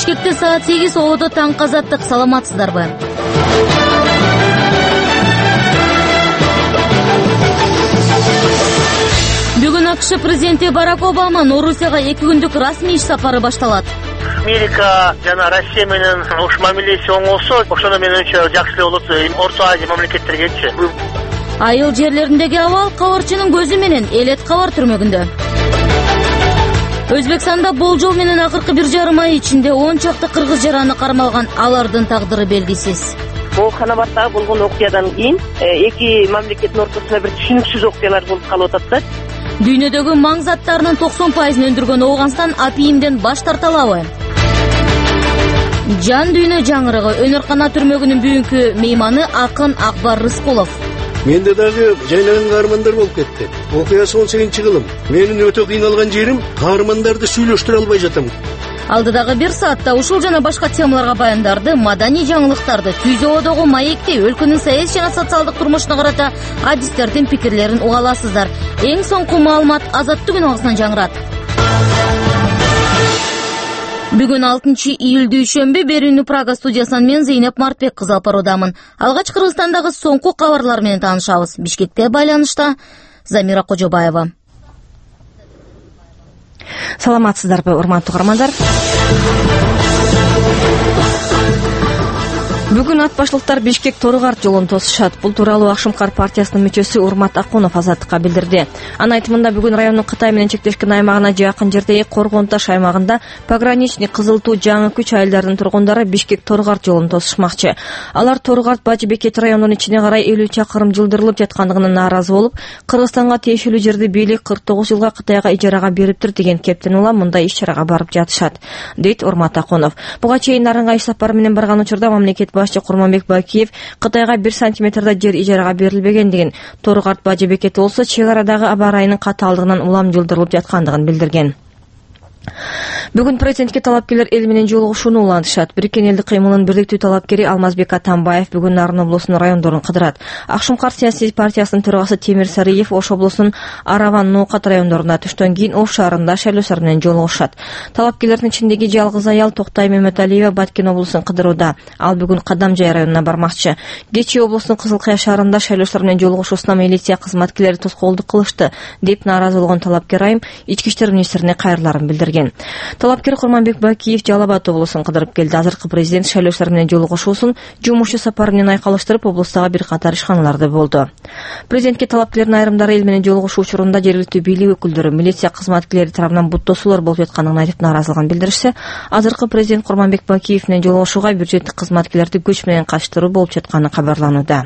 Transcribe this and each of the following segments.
Бишкекте саат 8 ободо таңкы азаттык. Саламатсыздарбы? Бүгүн АКШ президенти Барак Обама Орусияга 2 күндүк расмий иш сапары башталат. Америка жана Россия менен уш мамилеси оңолсо, ошондо менимче жакшы болот Орто Азия мамлекеттеригечи. Айыл жерлериндеги абал кабарчынын көзү менен Элет кабар түрмөгүндө. Өзбекстанда болжол менен акыркы 1,5 ай ичинде 10 чакты кыргыз жараны кармалган, алардын тагдыры белгисиз. Бул Ханабадда болгон окуядан кийин эки мамлекеттин ортосунда бир түшүнүксүз окуялар болуп калып атат. Дүйнөдөгү маң заттарынын 90% өндүргөн Ооганстан апийимден баш тарта алабы? Жан дүйнө жаңырыгы Өнөркана түрмөгүнүн бүгүнкү мейманы акын Акбар Рыскулов. Менде дагы жайнаган каармандар болуп кетти. Окуясы 18-кылым. Менин өтө кыйналган жерим каармандарды сүйлөштүрө албай жатам. Алдыдагы 1 саатта ушул жана башка темаларга баяндарды, маданий жаңылыктарды, Түзөодогу маекти, өлкөнүн саясий жана социалдык турмушуна карата адистердин пикирлерин уга аласыздар. Эң соңку маалымат Азаттык үн жаңырат. Бүгүн 6 июль дүйшөмбү Берүүнү Прага студиясынан мен Зейнеп Мартбек кызы алып баруудамын. Алгач Кыргызстандагы соңку кабарлар менен таанышабыз. Бишкекте байланышта Замира Кожобаева. Саламатсыздарбы, урматтуу угармандар. Бүгүн ат башлыктар Бишкек Торугарт жолун тосушат. Бул тууралуу Акшымкар партиясынын мүчөсү Урмат Акунов Азаттыкка билдирди. Анын айтымында бүгүн райондун Кытай менен чектешкен аймагына жакын жердеги Коргон Таш аймагында пограничный Кызыл Туу жаңы күч айылдарынын тургундары Бишкек Торугарт жолун тосушмакчы. Алар Торугарт Бажы Бекет районунун ичине карай 50 чакырым жылдырылып жаткандыгынан нааразы болуп, Кыргызстанга тиешелүү жерди бийлик 49 жылга Кытайга ижарага бериптир деген кептин улам мындай иш-чарага барып жатышат, дейт Урмат Акунов. Буга чейин Нарынга иш сапары менен барган учурда мамлекет башчы Курманбек Бакиев Кытайга 1 сантиметрда жер ижарага берилбегендигин, Торугарт Бажы Бекети болсо чек арадагы аба ырайынын катаалдыгынан улам жылдырылып жаткандыгын билдирген. Бүгүн президентке талапкерлер эл менен жолугушууну улантышат. Бириккен элдик кыймылдын бирдиктүү талапкери Алмазбек Атамбаев бүгүн Нарын облусунун райондорун кыдырат. Акшымкар саясий партиясынын төрагасы Темир Сариев Ош облусунун Араван Ноокат райондорунда түштөн кийин Ош шаарында шайлоочулар менен жолугушат. Талапкерлердин ичиндеги жалгыз аял Токтай Меметалиева Баткен облусун кыдырууда. Ал бүгүн Кадамжай районуна бармакчы. Кечээ облустун Кызыл Кая шаарында шайлоочулар менен жолугушуусуна милиция кызматкерлери тоскоолдук кылышты, деп нааразы болгон талапкер айым ички иштер министрине кайрыларын билдирген. Талапкер Курманбек Бакиев Жалал Абад облусун кыдырып келди. Азыркы президент шайлоочулар менен жолугушуусун жумушчу сапары менен айкалыштырып, облустагы бир катар ишканаларда болду. Президентке талапкерлердин айрымдары эл менен жолугушуу учурунда жергиликтүү бийлик өкүлдөрү, милиция кызматкерлери тарабынан бут тосуулар болуп жаткандыгын айтып нааразылыгын билдиришсе, азыркы президент Курманбек Бакиев менен жолугушууга бюджеттик кызматкерлерди күч менен катыштыруу болуп жатканы кабарланууда.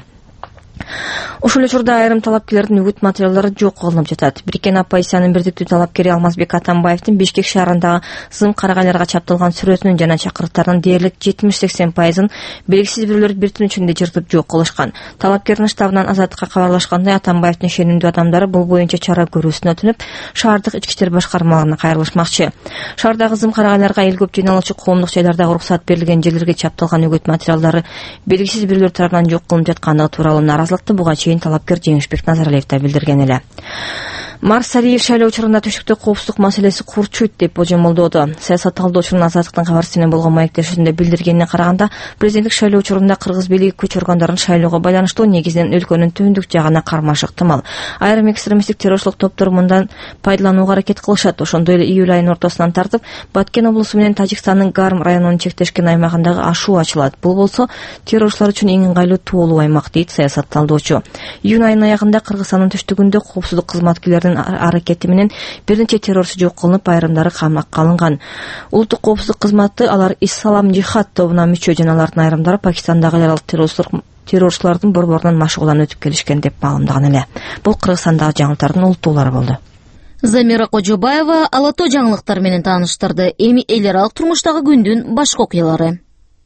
Ушул учурда айрым талапкерлердин үгүт материалдары жок кылынып жатат. Бириккен оппозициянын бирдиктүү талапкери Алмазбек Атамбаевдин Бишкек шаарындагы зым карагайларга чапталган сүрөтүнүн жана чакырыктарынын дээрлик 70-80%-ын белгисиз бирөөлөр бир түн ичинде жыртып жок кылышкан. Талапкердин штабынан Азаттыкка кабарлашкандай, Атамбаевдин ишенимдүү адамдары бул боюнча чара көрүүсүн өтүнүп, шаардык ички иштер башкармаларына кайрылышмакчы. Шаардагы зым карагайларга эл көп жыйналуучу коомдук жайлардагы уруксат берилген жерлерге чапталган үгүт материалдары белгисиз бирөөлөр тарабынан жок кылынып жаткандыгы тууралуу наразылыкты буга чейин талапкер Жеңишбек Назаралиев да билдирген эле. Марсалиев шайлоо учурунда түштүктө коопсуздук маселеси курчуйт деп божомолдоодо. Саясат талдоочунун Азаттыктын кабарчысы менен болгон маектешүүсүндө билдиргенине караганда, президенттик шайлоо учурунда кыргыз бийлиги күч органдарын шайлоого байланыштуу негизинен өлкөнүн түндүк жагына кармаш ыктымал. Айрым экстремисттик террорчулук топтор мындан пайдаланууга аракет кылышат. Ошондой эле июль айынын ортосунан тартып Баткен облусу менен Тажикстандын Гарм районунун чектешкен аймагындагы ашуу ачылат. Бул болсо террорчулар үчүн эң ыңгайлуу тоолуу аймак, дейт саясат талдоочу. Июнь айынын аягында Кыргызстандын түштүгүндө коопсуздук кызматкерлеринин аракети менен бир нече террорчу жок кылынып, айрымдары камакка алынган. Улуттук коопсуздук кызматы алар Ислам Жихад тобуна мүчө жана алардын айрымдары Пакистандагы аялал террорчулардын борборунан машыгуудан өтүп келишкен деп маалымдаган эле. Бул Кыргызстандагы жаңылыктардын улуттуулары болду. Замира Кожобаева Ала Тоо жаңылыктар менен тааныштырды. Эми эл аралык турмуштагы күндүн башка окуялары.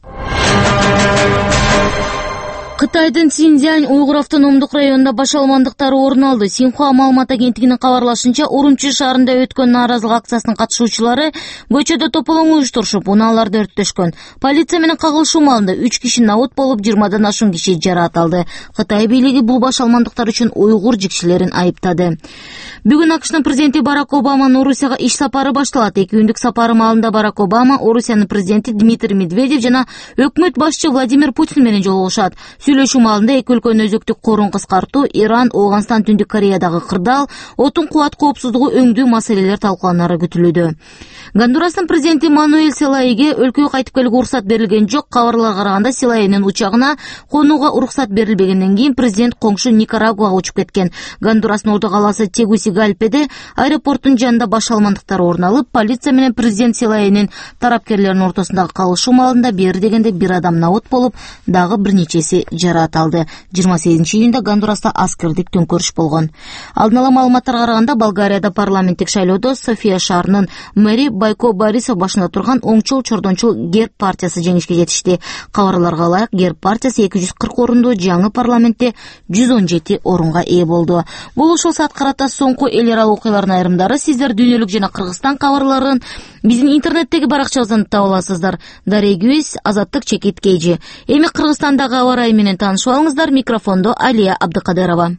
Кытайдын Синьцзянь уйгур автономдук районунда баш алмандыктары орун алды. Синьхуа маалымат агенттигинин кабарлашынча, Урумчи шаарында өткөн нааразылык акциясынын катышуучулары көчөдө тополоң уюштурушуп, унааларды өрттөшкөн. Полиция менен кагылышуу маалында 3 киши набут болуп, 20дан ашуун киши жараат алды. Кытай бийлиги бул баш алмандыктар үчүн уйгур жикчилерин айыптады. Бүгүн АКШнын президенти Барак Обаманын Орусияга иш сапары башталат. 2 күндүк сапары маалында Барак Обама Орусиянын президенти Дмитрий Медведев жана өкмөт башчы Владимир Путин менен жолугушат. Сүйлөшүү маалында эки өлкөнүн өзөктүк корун кыскартуу, Иран, Афганистан, Түндүк Кореядагы кырдаал, отун кубат коопсуздугу өңдүү маселелер талкууланары күтүлүүдө. Гондурастын президенти Мануэль Селайге өлкөгө кайтып келүүгө уруксат берилген жок. Кабарларга караганда Селайнын учагына конууга уруксат берилбегенден кийин президент коңшу Никарагуага учуп кеткен. Гондурастын ордо калаасы Тегусигалпеде аэропорттун жанында башалмандыктар орун алып, полиция менен президент Селайнын тарапкерлеринин ортосундагы калышуу маалында бери дегенде бир адам набыт болуп, дагы бир нечеси жараат алды. 28-июнда Гондураста аскердик төңкөрүш болгон. Алдын ала маалыматтарга караганда Болгарияда парламенттик шайлоодо София шаарынын мэри Байко Борисов башында турган оңчул чордончул Герб партиясы жеңишке жетишти. Кабарларга ылайык, Герб партиясы 240 орунду, жаңы парламентте 117 орунга ээ болду. Бул ушул саат карата соңку эл аралык окуялардын айрымдары. Сиздер дүйнөлүк жана Кыргызстан кабарларын биздин интернеттеги баракчабыздан таба аласыздар. Дарей Гүйс, Азаттык Чекит Кейжи. Эми Кыргызстандагы аба ырайы менен таанышып алыңыздар. Микрофондо Алия Абдыкадырова.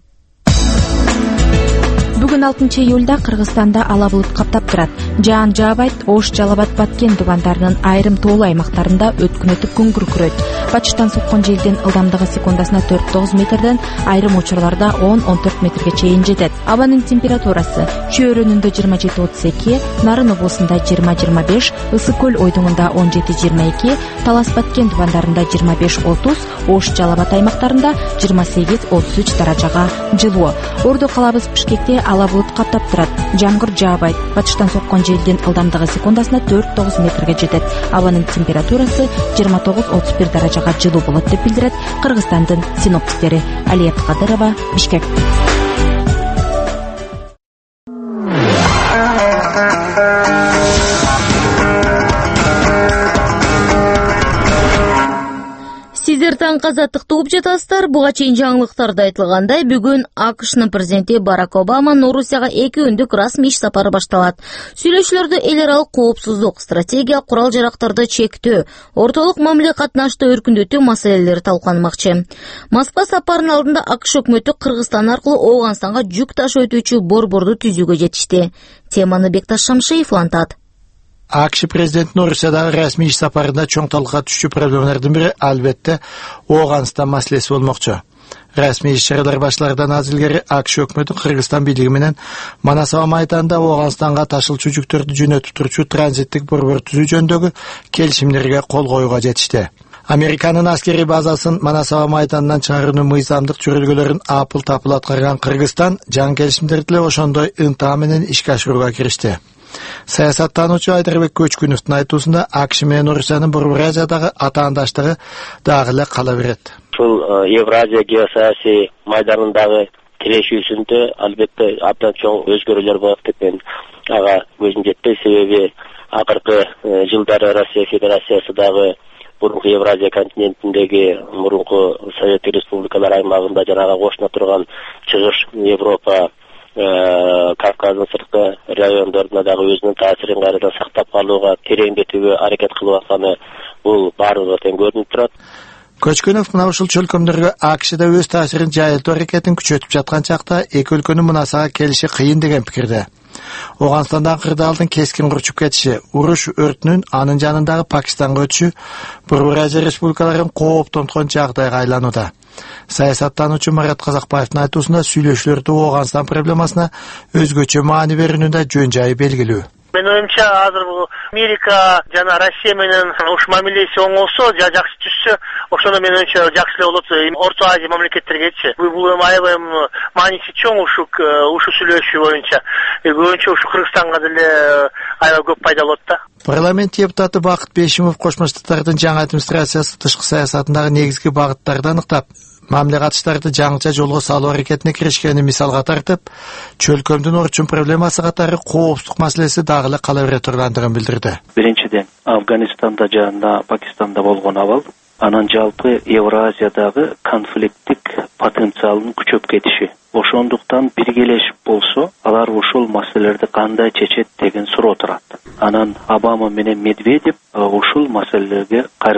Бүгүн 6-июлда Кыргызстанда ала булут каптап турат. Жаан жаабайт, Ош, Жалал-Абад, Баткен тубандарынын айрым тоолуу аймактарында өткүнөтүп күн күркүрөйт. Батыштан соккон желдин ылдамдыгы секундасына 4-9 метрден, айрым учурларда 10-14 метрге чейин жетет. Абанын температурасы Чөйрөнүндө 27-32, Нарын облусунда 20-25, Ысык көл ойдуңунда 17-22, Талас, Баткен тубандарында 25-30, Ош, Жалал-Абад аймактарында 28-33 даражага жылуу. Ордо калабыз Бишкекте ала булут каптап турат. Жамгыр жаабайт. Батыштан соккон желдин ылдамдыгы секундасына 4-9 метрге жетет. Абанын температурасы 29-31 даражага жылуу болот деп билдирет Кыргызстандын синоптиктери. Алия Абдыкадырова, Бишкек. Сиздер таңкы Азаттыкты угуп жатасыздар. Буга чейин жаңылыктарда айтылгандай, бүгүн АКШнын президенти Барак Обаманын Орусияга 2 күндүк расмий иш сапары башталат. Сүйлөшүүлөрдө эл аралык коопсуздук, стратегия, курал-жарактарды чектөө, ортолук мамиле катнашты өркүндөтүү маселелери талкууланмакчы. Москва сапарынын алдында АКШ өкмөтү Кыргызстан аркылуу Афганистанга жүк ташуу өтүүчү борборду түзүүгө жетишти. Теманы Бекташ Шамшиев улантат. АКШ президентinin Rusya'dagi rasmiy ish safarida cho'ng talqqa tushuvchi problemlardan biri albatta Afg'oniston masalasi bo'lmoqchi. Rasmiy ish charalar boshlaridan ilgari AQSh hukumati Qirg'iziston biyligi bilan Manasava maydonida Afg'onistonga tashiluvchi yuklarni jo'natib turuvchi tranzitlik borbor tuzish jөнүндөгү kelishimlarga qo'l qo'yishga жетишти. Amerikanın askeri bazasını Manasava maydonundan chiqaruvni mizamdıq chörülgelerin apıl-tapıl atqargan Qirg'iziston jang kelishimlari o'shanday intihom bilan ishga oshirishga kirishdi. Siyosattanuvchi Aydirbek Ko'chkunovning aytuvida AQSh bilan Rossiyaning Burvaziyadagi atandashligi dag'ili qolaveradi. Ушул Евразия геосаясий майданындагы тирешүүсүндө албетте абдан чоң өзгөрүүлөр болот деп мен ага көзүм жетпей, себеби акыркы жылдары Россия Федерациясы дагы мурунку Евразия континентиндеги мурунку Совет Республикалар аймагында жанагы кошуна турган Чыгыш Европа Кавказдын сырткы райондорунда дагы өзүнүн таасирин кайрадан сактап калууга, тереңдетүүгө аракет кылып атканы бул баарыбызга тең көрүнүп турат. Ko'chkunov mana ушул чөлкөмдөргө AQShda өз таасирин жайылтуу аракетин күчөтүп жаткан чакта эки өлкөнүн мунасага келиши кыйын деген пикирде. Афганистандагы кырдаалдын кескин курчуп кетиши, уруш өртүнүн анын жанындагы Пакистанга өтүшү Бурвазия республикаларын кооптонткон жагдайга айланууда. Саясаттануучу Марат Казакбаевдин айтуусунда сүйлөшүүлөрдө Афганистан проблемасына өзгөчө маани берүүнүндө жөн жайы белгилүү. Мен оюмча азыр бул Америка жана Россия менен уш мамилеси оңолсо, жакшы түшсө, ошондо мен оюмча жакшы эле болот Орто Азия мамлекеттеригечи. Бул аябай мааниси чоң ушу сүйлөшүү боюнча. Көбүнчө ушу Кыргызстанга деле аябай көп пайда болот да. Парламент депутаты Бакыт Бешимов Кошмо Штаттардын жаңы администрациясы тышкы саясатындагы негизги багыттарды аныктап, мамиле катыштарды жаңыча жолго салуу аракетине киришкени мисалга тартып, чөлкөмдүн орчун проблемасы катары коопсуздук маселеси дагы эле кала бере тургандыгын билдирди. Биринчиден, Афганистанда жана Пакистанда болгон абал, анан жалпы Евразиядагы конфликттик потенциалдын күчөп кетиши. Ошондуктан биргелешип болсо, алар ушул маселелерди кандай чечет деген суроо турат. Анан Обама менен Медведев ушул маселелерге кайрылат.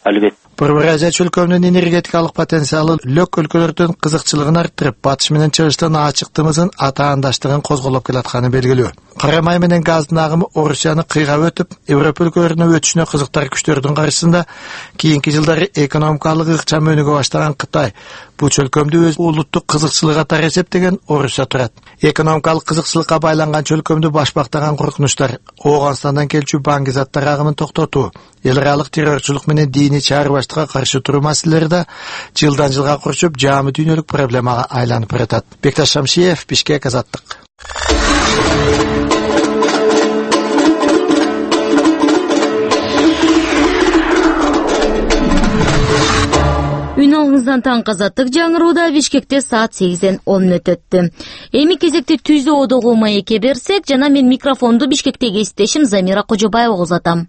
албетте. Борбор Азия чөлкөмүнүн энергетикалык потенциалы лөк өлкөлөрдүн кызыкчылыгын арттырып, батыш менен чыгыштын ачыктыгын атаандаштыгын козголоп келатканы белгилүү. Кара май менен газдын агымы Орусияны кыйгап өтүп, Европа өлкөлөрүнө өтүшүнө кызыктар күчтөрдүн каршысында кийинки жылдары экономикалык ыкчам өнүгө баштаган Кытай бул чөлкөмдү өз улуттук кызыкчылык катары эсептеген Орусия турат. Экономикалык кызыкчылыкка байланган чөлкөмдү башбактаган коркунучтар Ооганстандан келчү баңгизаттар агымын токтотуу, эл аралык террорчулук менен диний чаарбаштыкка каршы туруу маселелери да жылдан жылга курчуп жаамы дүйнөлүк проблемага айланып баратат. Бекташ Шамшиев, Бишкек, Азаттык. Үн алыңыздан таң Азаттык жаңырууда Бишкекте саат 8-ден 10 өтөттү. Эми кезекти Түзө одогу маекке берсек, жана мен микрофонду Бишкектеги эстешим Замира Кожобаева узатам.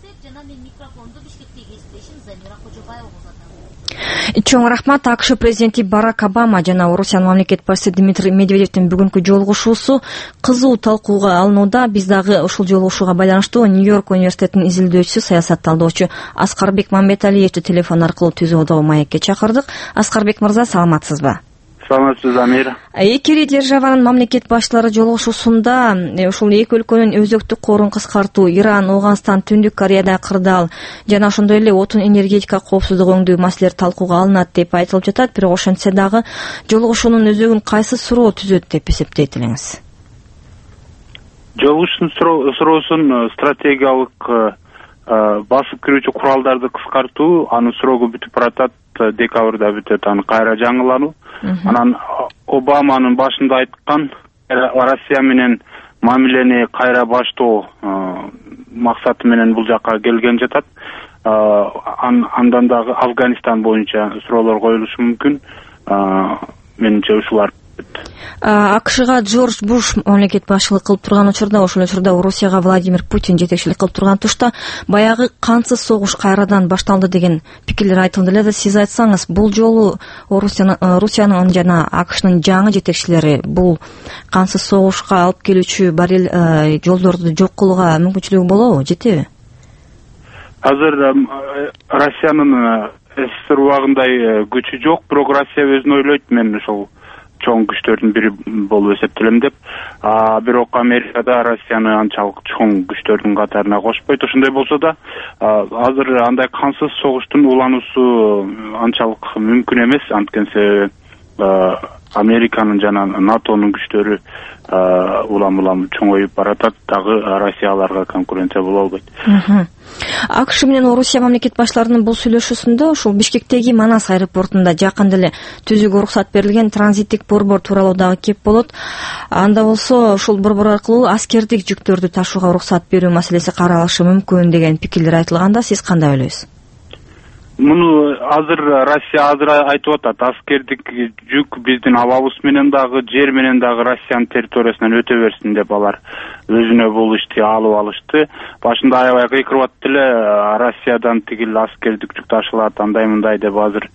Чоң рахмат. АКШ президенти Барак Обама жана Орусиянын мамлекет башчысы Дмитрий Медведевдин бүгүнкү жолугушуусу кызуу талкууга алынууда. Биз дагы ушул жолугушууга байланыштуу Нью-Йорк университетинин изилдөөчүсү, саясатталдоочу Аскарбек Мамбеталиевди телефон аркылуу Түзө одогу маекке чакырдык. Аскарбек мырза, саламатсызбы? Саламатсыз, Амир. Эки державанын мамлекет башчылары жолугушуусунда ушул эки өлкөнүн өзөктүк корун кыскартуу, Иран, Ооганстан, Түндүк Кореяда кырдаал жана ошондой эле отун энергетика коопсуздугу өңдүү маселелери талкууга алынат деп айтылып жатат. Бирок ошентсе дагы жолугушуунун өзөгүн кайсы суроо түзөт деп эсептейт элеңиз? Жолугушуунун суроосун стратегиялык басып кирүүчү куралдарды кыскартуу, анын срогу бүтүп баратат, декабрда бүтөт, аны кайра жаңылануу. Анан Обаманын башында айткан Россия менен мамилени кайра баштоо максаты менен бул жакка келген жатат. Андан дагы Афганистан боюнча суроолор коюлушу мүмкүн. Менимче ушулар. АКШга Джордж Буш мамлекет башчылык кылып турган учурда, ошол учурда Орусияга Владимир Путин жетекчилик кылып турган тушта баягы кансыз согуш кайрадан башталды деген пикирлер айтылды эле. Сиз айтсаңыз, бул жолу Орусиянын жана АКШнын жаңы жетекчилери бул кансыз согушка алып келүүчү жолдорду жок кылууга мүмкүнчүлүгү болобу, жетеби? Азыр Россиянын СССР убагындай күчү жок, бирок Россия өзүн ойлойт, мен ошол чоң күчтөрдүн бири болуп эсептелем деп. Бирок Америкада Россияны анчалык чоң күчтөрдүн катарына кошпойт. Ошондой болсо да, азыр андай кансыз согуштун улануусу анчалык мүмкүн эмес. Анткени Американын жана НАТОнун күчтөрү улам чоңоюп баратат, дагы Россия аларга конкуренция боло албайт. АКШ менен Орусия мамлекет башчыларынын бул сүйлөшүүсүндө ушул Бишкектеги Манас аэропортунда жакында эле түзүүгө уруксат берилген транзиттик борбор тууралуу дагы кеп болот. Анда болсо ушул борбор аркылуу аскердик жүктөрдү ташууга уруксат берүү маселеси каралышы мүмкүн деген пикирлер айтылганда, сиз кандай ойлойсуз? Муну азыр Россия айтып атат, аскердик жүк биздин абалыбыз менен дагы, жер менен дагы Россиянын территориясынан өтө берсин деп алар өзүнө бул ишти алып алышты. Башында аябай кыйкырып атты эле, Россиядан тигил аскердик жүк ташылат, андай мындай деп. Азыр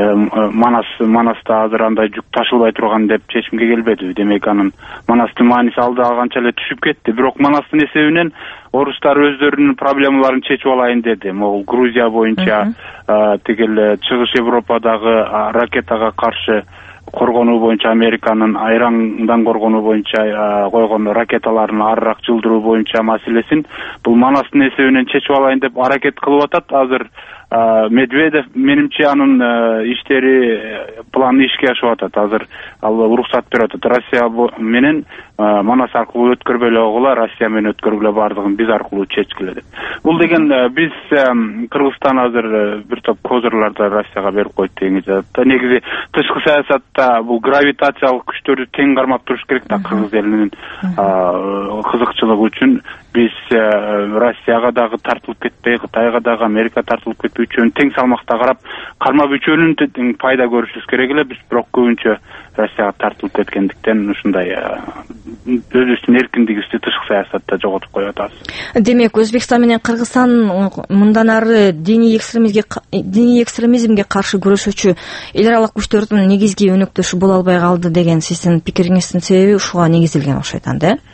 Манаста азыр андай жүк ташылбай турган деп чечимге келбеди. Демек анын Манастын мааниси алда канча эле түшүп кетти. Бирок Манастын эсебинен орустар өздөрүнүн проблемаларын чечип алайын деди. Могул Грузия боюнча тигил Чыгыш Европадагы ракетага каршы коргонуу боюнча, Американын Ирандан коргонуу боюнча койгон ракеталарын арыраак жылдыруу боюнча маселесин бул Манастын эсебинен чечип алайын деп аракет кылып атат. Азыр Медведев менимче анын иштери планы ишке ашып атат. Азыр ал уруксат берип атат. Россия менен Манас аркылуу өткөрбөй эле койгула, Россия менен өткөргүлө бардыгын биз аркылуу чечкиле деп. Бул деген биз Кыргызстан азыр бир топ козырларды Россияга берип койт деген жатат. Негизи тышкы саясатта бул гравитациялык күчтөрдү тең кармап туруш керек да, кыргыз элинин кызыкчылыгы үчүн. Биз Россияга дагы тартылып кетпей, Кытайга дагы, Америка тартылып кетпей, үчөөнү тең салмакта карап, кармап үчөөнүн пайда көрүшүбүз керек эле. Биз бирок көбүнчө Россияга тартылып кеткендиктен ушундай өзүбүздүн эркиндигибизди тышкы саясатта жоготуп коюп атабыз. Демек, Өзбекстан менен Кыргызстан мындан ары диний экстремизмге каршы күрөшүүчү эл аралык күчтөрдүн негизги өнөктөшү боло албай калды деген сиздин пикириңиздин себеби ушуга негизделген окшойт анда, э?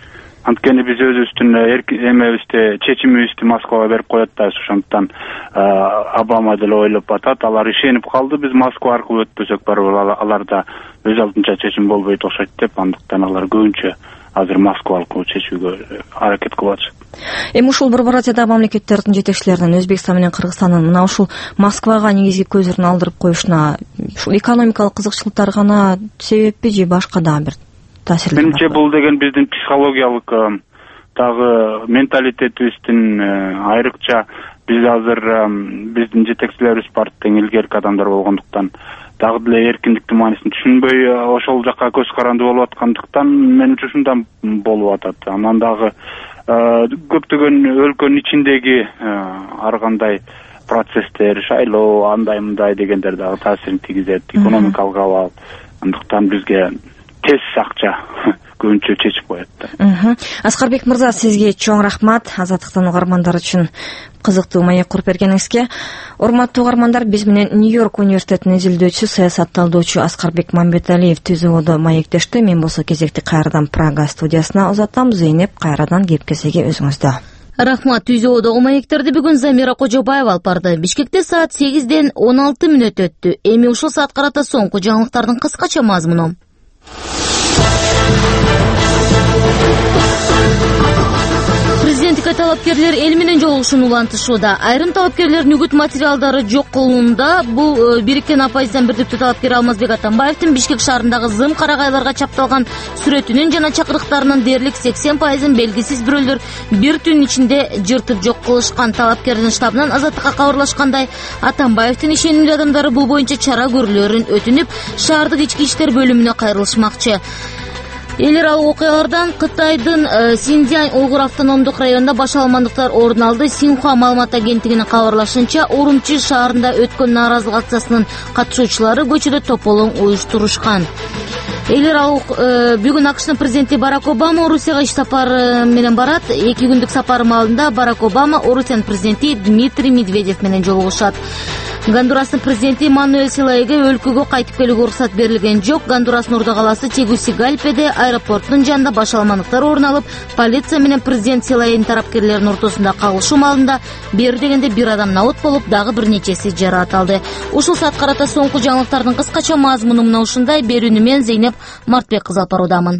Анткени биз өзүбүздүн эмебизди, чечимибизди Москвага берип коет атабыз. Ошондуктан Обама деле ойлоп атат. Алар ишенип калды, биз Москва аркылуу өтпөсөк барыбыр аларда өз алдынча чечим болбойт окшойт деп, андыктан алар көбүнчө азыр Москва аркылуу чечүүгө аракет кылып атышат. Эми ушул Борбор Азиядагы мамлекеттердин жетекчилеринин Өзбекстан менен Кыргызстандын мына ушул Москвага негизги көздөрүн алдырып коюшуна ушул экономикалык кызыкчылыктар гана себеппи же башка дагы бир таасирлер? Менимче бул деген биздин психологиялык дагы менталитетибиздин айрыкча биз азыр биздин жетекчилерибиз партияң илгерки адамдар болгондуктан дагы деле эркиндиктин маанисин түшүнбөй ошол жакка көз каранды болуп аткандыктан менимче ушундан болуп атат. Анан дагы көптөгөн өлкөнүн ичиндеги ар кандай процесстер, шайлоо, андай мындай дегендер дагы таасирин тийгизет, экономикалык абал. Андыктан бизге тез акча көбүнчө чечип коет да. Аскарбек мырза, сизге чоң рахмат Азаттыктын угармандары үчүн кызыктуу маек куруп бергениңизге. Урматтуу угармандар, биз менен Нью-Йорк университетинин изилдөөчүсү, саясат талдоочу Аскарбек Мамбеталиев түзүүдө маектешти. Мен болсо кезекти кайрадан Прага студиясына узатам. Зейнеп, кайрадан кепкесеге өзүңүздө. Рахмат. Түзүүдөгү маектерди бүгүн Замира Кожобаева алып барды. Бишкекте саат 8:16 өттү. Эми ушул саат карата соңку жаңылыктардын кыскача мазмуну. Президенттикке талапкерлер эл менен жолугушууну улантышууда. Айрым талапкерлердин үгүт материалдары жок кылуунда. Бул бириккен оппозициянын бирдиктүү талапкери Алмазбек Атамбаевдин Бишкек шаарындагы зым карагайларга чапталган сүрөтүнүн жана чакырыктарынын дээрлик 80% белгисиз бирөөлөр бир түн ичинде жыртып жок кылышкан. Талапкердин штабынан Азаттыкка кабарлашкандай, Атамбаевдин ишенимдүү адамдары бул боюнча чара көрүлөрүн өтүнүп, шаардык ички иштер бөлүмүнө кайрылышмакчы. Эл аралык окуялардан Кытайдын Синьцзянь уйгур автономдук районунда башаламандыктар орун алды. Синьхуа маалымат агенттигинин кабарлашынча, Урумчи шаарында өткөн нааразылык акциясынын катышуучулары көчөдө тополоң уюштурушкан. Эл аралык бүгүн АКШнын президенти Барак Обама Орусияга иш сапары менен барат. 2 күндүк сапары маалында Барак Обама Орусиянын президенти Дмитрий Медведев менен жолугушат. Гондурастын президенти Мануэль Селайге өлкөгө кайтып келүүгө уруксат берилген жок. Гондурастын ордогаласы Тегусигальпеде аэропорттун жанында башаламандыктар орун алып, полиция менен президент Селайдын тарапкерлеринин ортосунда кагылышуу маалында бери дегенде бир адам набыт болуп, дагы бир нечеси жараат алды. Ушул саат карата соңку жаңылыктардын кыскача мазмуну мына ушундай. Берүүнү мен Зейнеп Мартбек кызы алып баруудамын.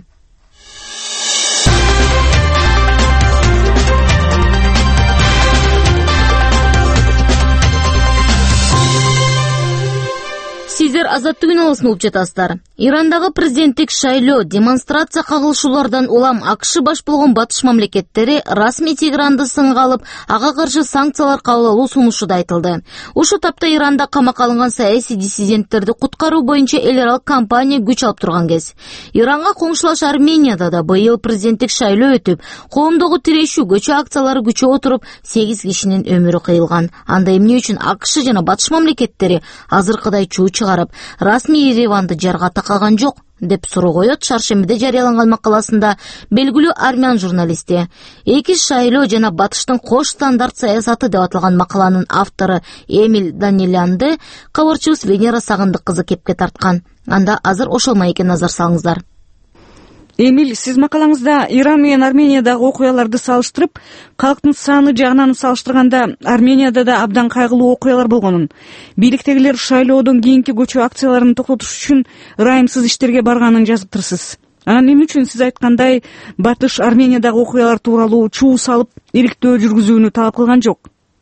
Сиздер Азаттык күн алысын угуп жатасыздар. Ирандагы президенттик шайлоо демонстрация кагылышуулардан улам АКШ баш болгон батыш мамлекеттери расмий Тегеранды сынга алып, ага каршы санкциялар кабыл алуу сунушу да айтылды. Ушул тапта Иранда камакка алынган саясий диссиденттерди куткаруу боюнча эл аралык кампания күч алып турган кез. Иранга коңшулаш Арменияда да быйыл президенттик шайлоо өтүп, коомдогу тирешүү көчө акциялары күчөп отуруп, 8 кишинин өмүрү кыйылган. Анда эмне үчүн АКШ жана батыш мамлекеттери азыркыдай чуу чыгарып, расмий Ереванды жарга такаган жок деп суроо коет Шаршембиде жарыяланган макаласында белгилүү армян журналисти. Эки шайлоо жана батыштын кош стандарт саясаты деп аталган макаланын автору Эмиль Данилянды кабарчыбыз Венера Сагындык кызы кепке тарткан. Анда азыр ошол маекке назар салыңыздар. Эмиль, сиз макалаңызда Иран менен Армениядагы окуяларды салыштырып, калктын саны жагынан салыштырганда Арменияда да абдан кайгылуу окуялар болгонун, бийликтегилер шайлоодон кийинки көчө акцияларын токтотуш үчүн ырайымсыз иштерге барганын жазыптырсыз. Анан эмне үчүн сиз айткандай батыш Армениядагы окуялар тууралуу чуу салып, иликтөө жүргүзүүнү талап кылган жок?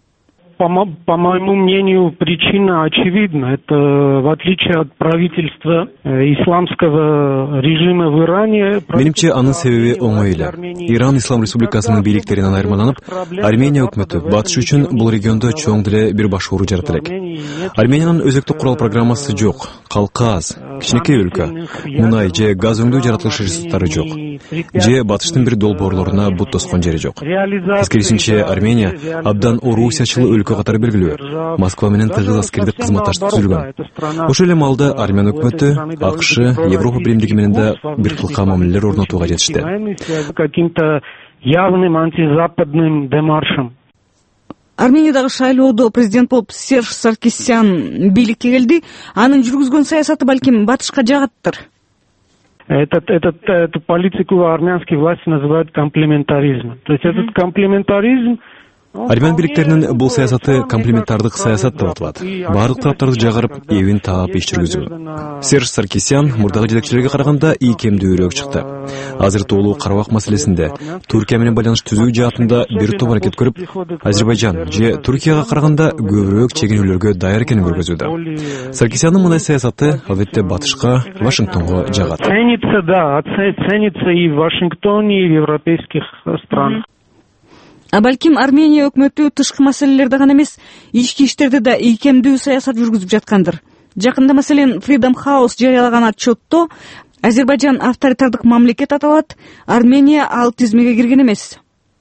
По моему мнению, причина очевидна. Это в отличие от правительства исламского режима в Иране... Менимче, анын себеби оңой эле. Иран Ислам Республикасынын бийликтеринен айырмаланып, Армения өкмөтү батыш үчүн бул региондо чоң деле бир башкаруу жарата элек. Армениянын өзөктүк курал программасы жок, калкы аз, кичинекей өлкө, мунай же газ өңдөө жаратылыш ресурстары жок, же батыштын бир долбоорлоруна бут тоскон жери жок. Тескерисинче, Армения абдан орусиячыл өлкө катары белгилүү. Москва менен тыгыз аскердик кызматташтык түзүлгөн. Ошол эле маалда армян өкмөтү АКШ, Европа биримдиги менен да бир кылка мамилелер орнотууга жетишти. Каким-то явным антизападным демаршем. Армениядагы шайлоодо президент болуп Серж Саркисян бийликке келди. Анын жүргүзгөн саясаты балким батышка жагаттыр. Эту политику армянские власти называют комплементаризмом. То есть этот комплементаризм Армян бийликтеринин бул саясаты комплементардык саясат деп аталат. Бардык тараптарды жагырып, эбин таап иш жүргүзүү. Серж Саркисян мурдагы жетекчилерге караганда ийкемдүүрөөк чыкты. Азыр тоолуу Карабак маселесинде Түркия менен байланыш түзүү жаатында бир топ аракет көрүп, Азербайжан же Түркияга караганда көбүрөөк чегинүүлөргө даяр экенин көргөзүүдө. Саркисяндын мындай саясаты албетте батышка, Вашингтонго жагат. Ценится и в Вашингтоне, и в европейских странах. Балким Армения өкмөтү тышкы маселелерди гана эмес, ички иштерде да ийкемдүү саясат жүргүзүп жаткандыр. Жакында маселен Freedom House жарыялаган отчетто Азербайжан авторитардык мамлекет аталат, Армения ал тизмеге кирген эмес.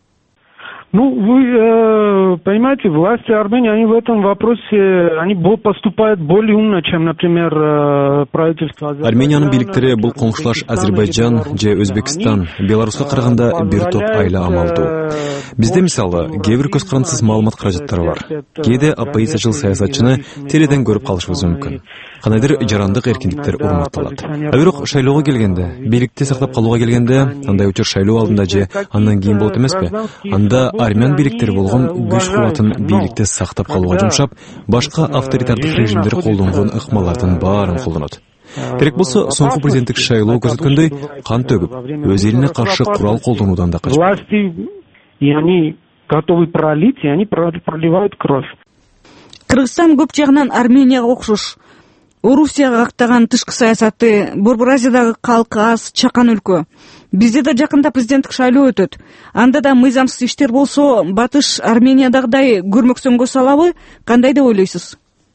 Вы понимаете, власти Армении, они в этом вопросе, они поступают более умно, чем, например, правительство Азербайджана. Армениянын бийликтери бул коңшулаш Азербайжан же Өзбекстан, Беларуска караганда бир топ айла амалдуу. Бизде мисалы, кээ бир көз карандысыз маалымат каражаттары бар. Кээде оппозициячыл саясатчыны теледен көрүп калышыбыз мүмкүн. Кандайдыр жарандык эркиндиктер урматталат. Бирок шайлоого келгенде, бийликти сактап калууга келгенде, андай учур шайлоо алдында же андан кийин болот эмеспи? Анда армян бийликтери болгон күч кубатын бийликти сактап калууга жумшап, башка авторитардык режимдер колдонгон ыкмалардын баарын колдонот. Керек болсо, соңку президенттик шайлоо көрсөткөндөй, кан төгүп, өз элине каршы курал колдонуудан да качпайт. Власти, и они готовы пролить, и они проливают кровь. Кыргызстан көп жагынан Арменияга окшош. Орусияга каттаган тышкы саясаты, Борбор Азиядагы калкы аз, чакан өлкө. Бизде да жакында президенттик шайлоо өтөт. Анда да мыйзамсыз иштер болсо, батыш Армениядагыдай көрмөксөнгө салабы? Кандай деп ойлойсуз?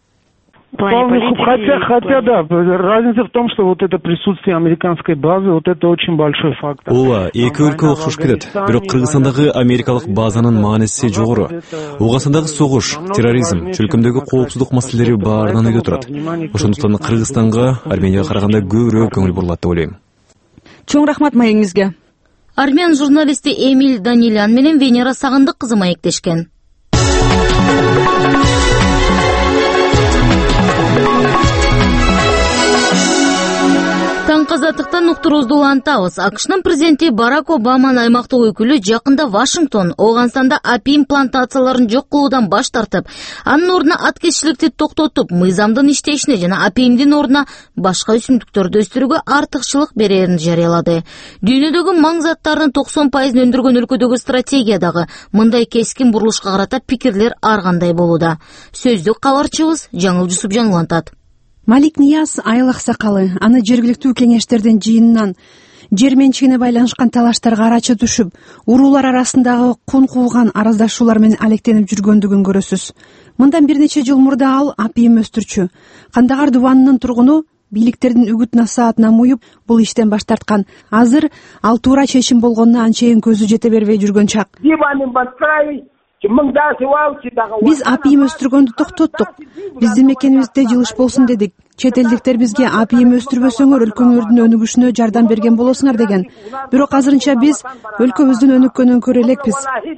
Хотя да, разница в том, что вот это присутствие американской базы, вот это очень большой фактор. Ооба, эки өлкө окшош келет. Бирок Кыргызстандагы америкалык базанын мааниси жогору. Оогасындагы согуш, терроризм, чөлкөмдөгү коопсуздук маселелери баарынан үйдө турат. Ошондуктан Кыргызстанга Арменияга караганда көбүрөөк көңүл бурулат деп ойлойм. Чоң рахмат маегиңизге. Армян журналисти Эмиль Данилян менен Венера Сагындык кызы маектешкен. Азаттыктан уктуруубузду улантабыз. АКШнын президенти Барак Обаманын аймактык өкүлү жакында Вашингтон, Ооганстанда апиум плантацияларын жок кылуудан баш тартып, анын ордуна аткезчиликти токтотуп, мыйзамдын иштешине жана апиумдун ордуна башка өсүмдүктөрдү өстүрүүгө артыкчылык берерин жарыялады. Дүйнөдөгү маң заттарынын 90% өндүргөн өлкөдөгү стратегиядагы мындай кескин бурулушка карата пикирлер ар кандай болууда. Сөздүк кабарчыбыз Жаңыл Жусупжан улантат. Малик Нияз айыл аксакалы аны жергиликтүү кеңештердин жыйынынан жер менчигине байланышкан талаштарга арачы түшүп, уруулар арасындагы кун кууган араздашуулар менен алектенип жүргөндүгүн көрөсүз. Мындан бир нече жыл мурда ал апиум өстүрчү, Кандагар дубанынын тургуну бийликтердин үгүт насаатына муюп бул иштен баш тарткан. Азыр ал туура чечим болгонуна анчейин көзү жете бербей жүргөн чак. Биз апиум өстүргөндү токтоттук. Биздин мекенибизде жылыш болсун дедик. Чет элдиктер бизге апиум өстүрбөсөңөр өлкөңөрдүн өнүгүшүнө жардам берген болосуңар деген. Бирок азырынча биз өлкөбүздүн өнүккөнүн көрө элекпиз.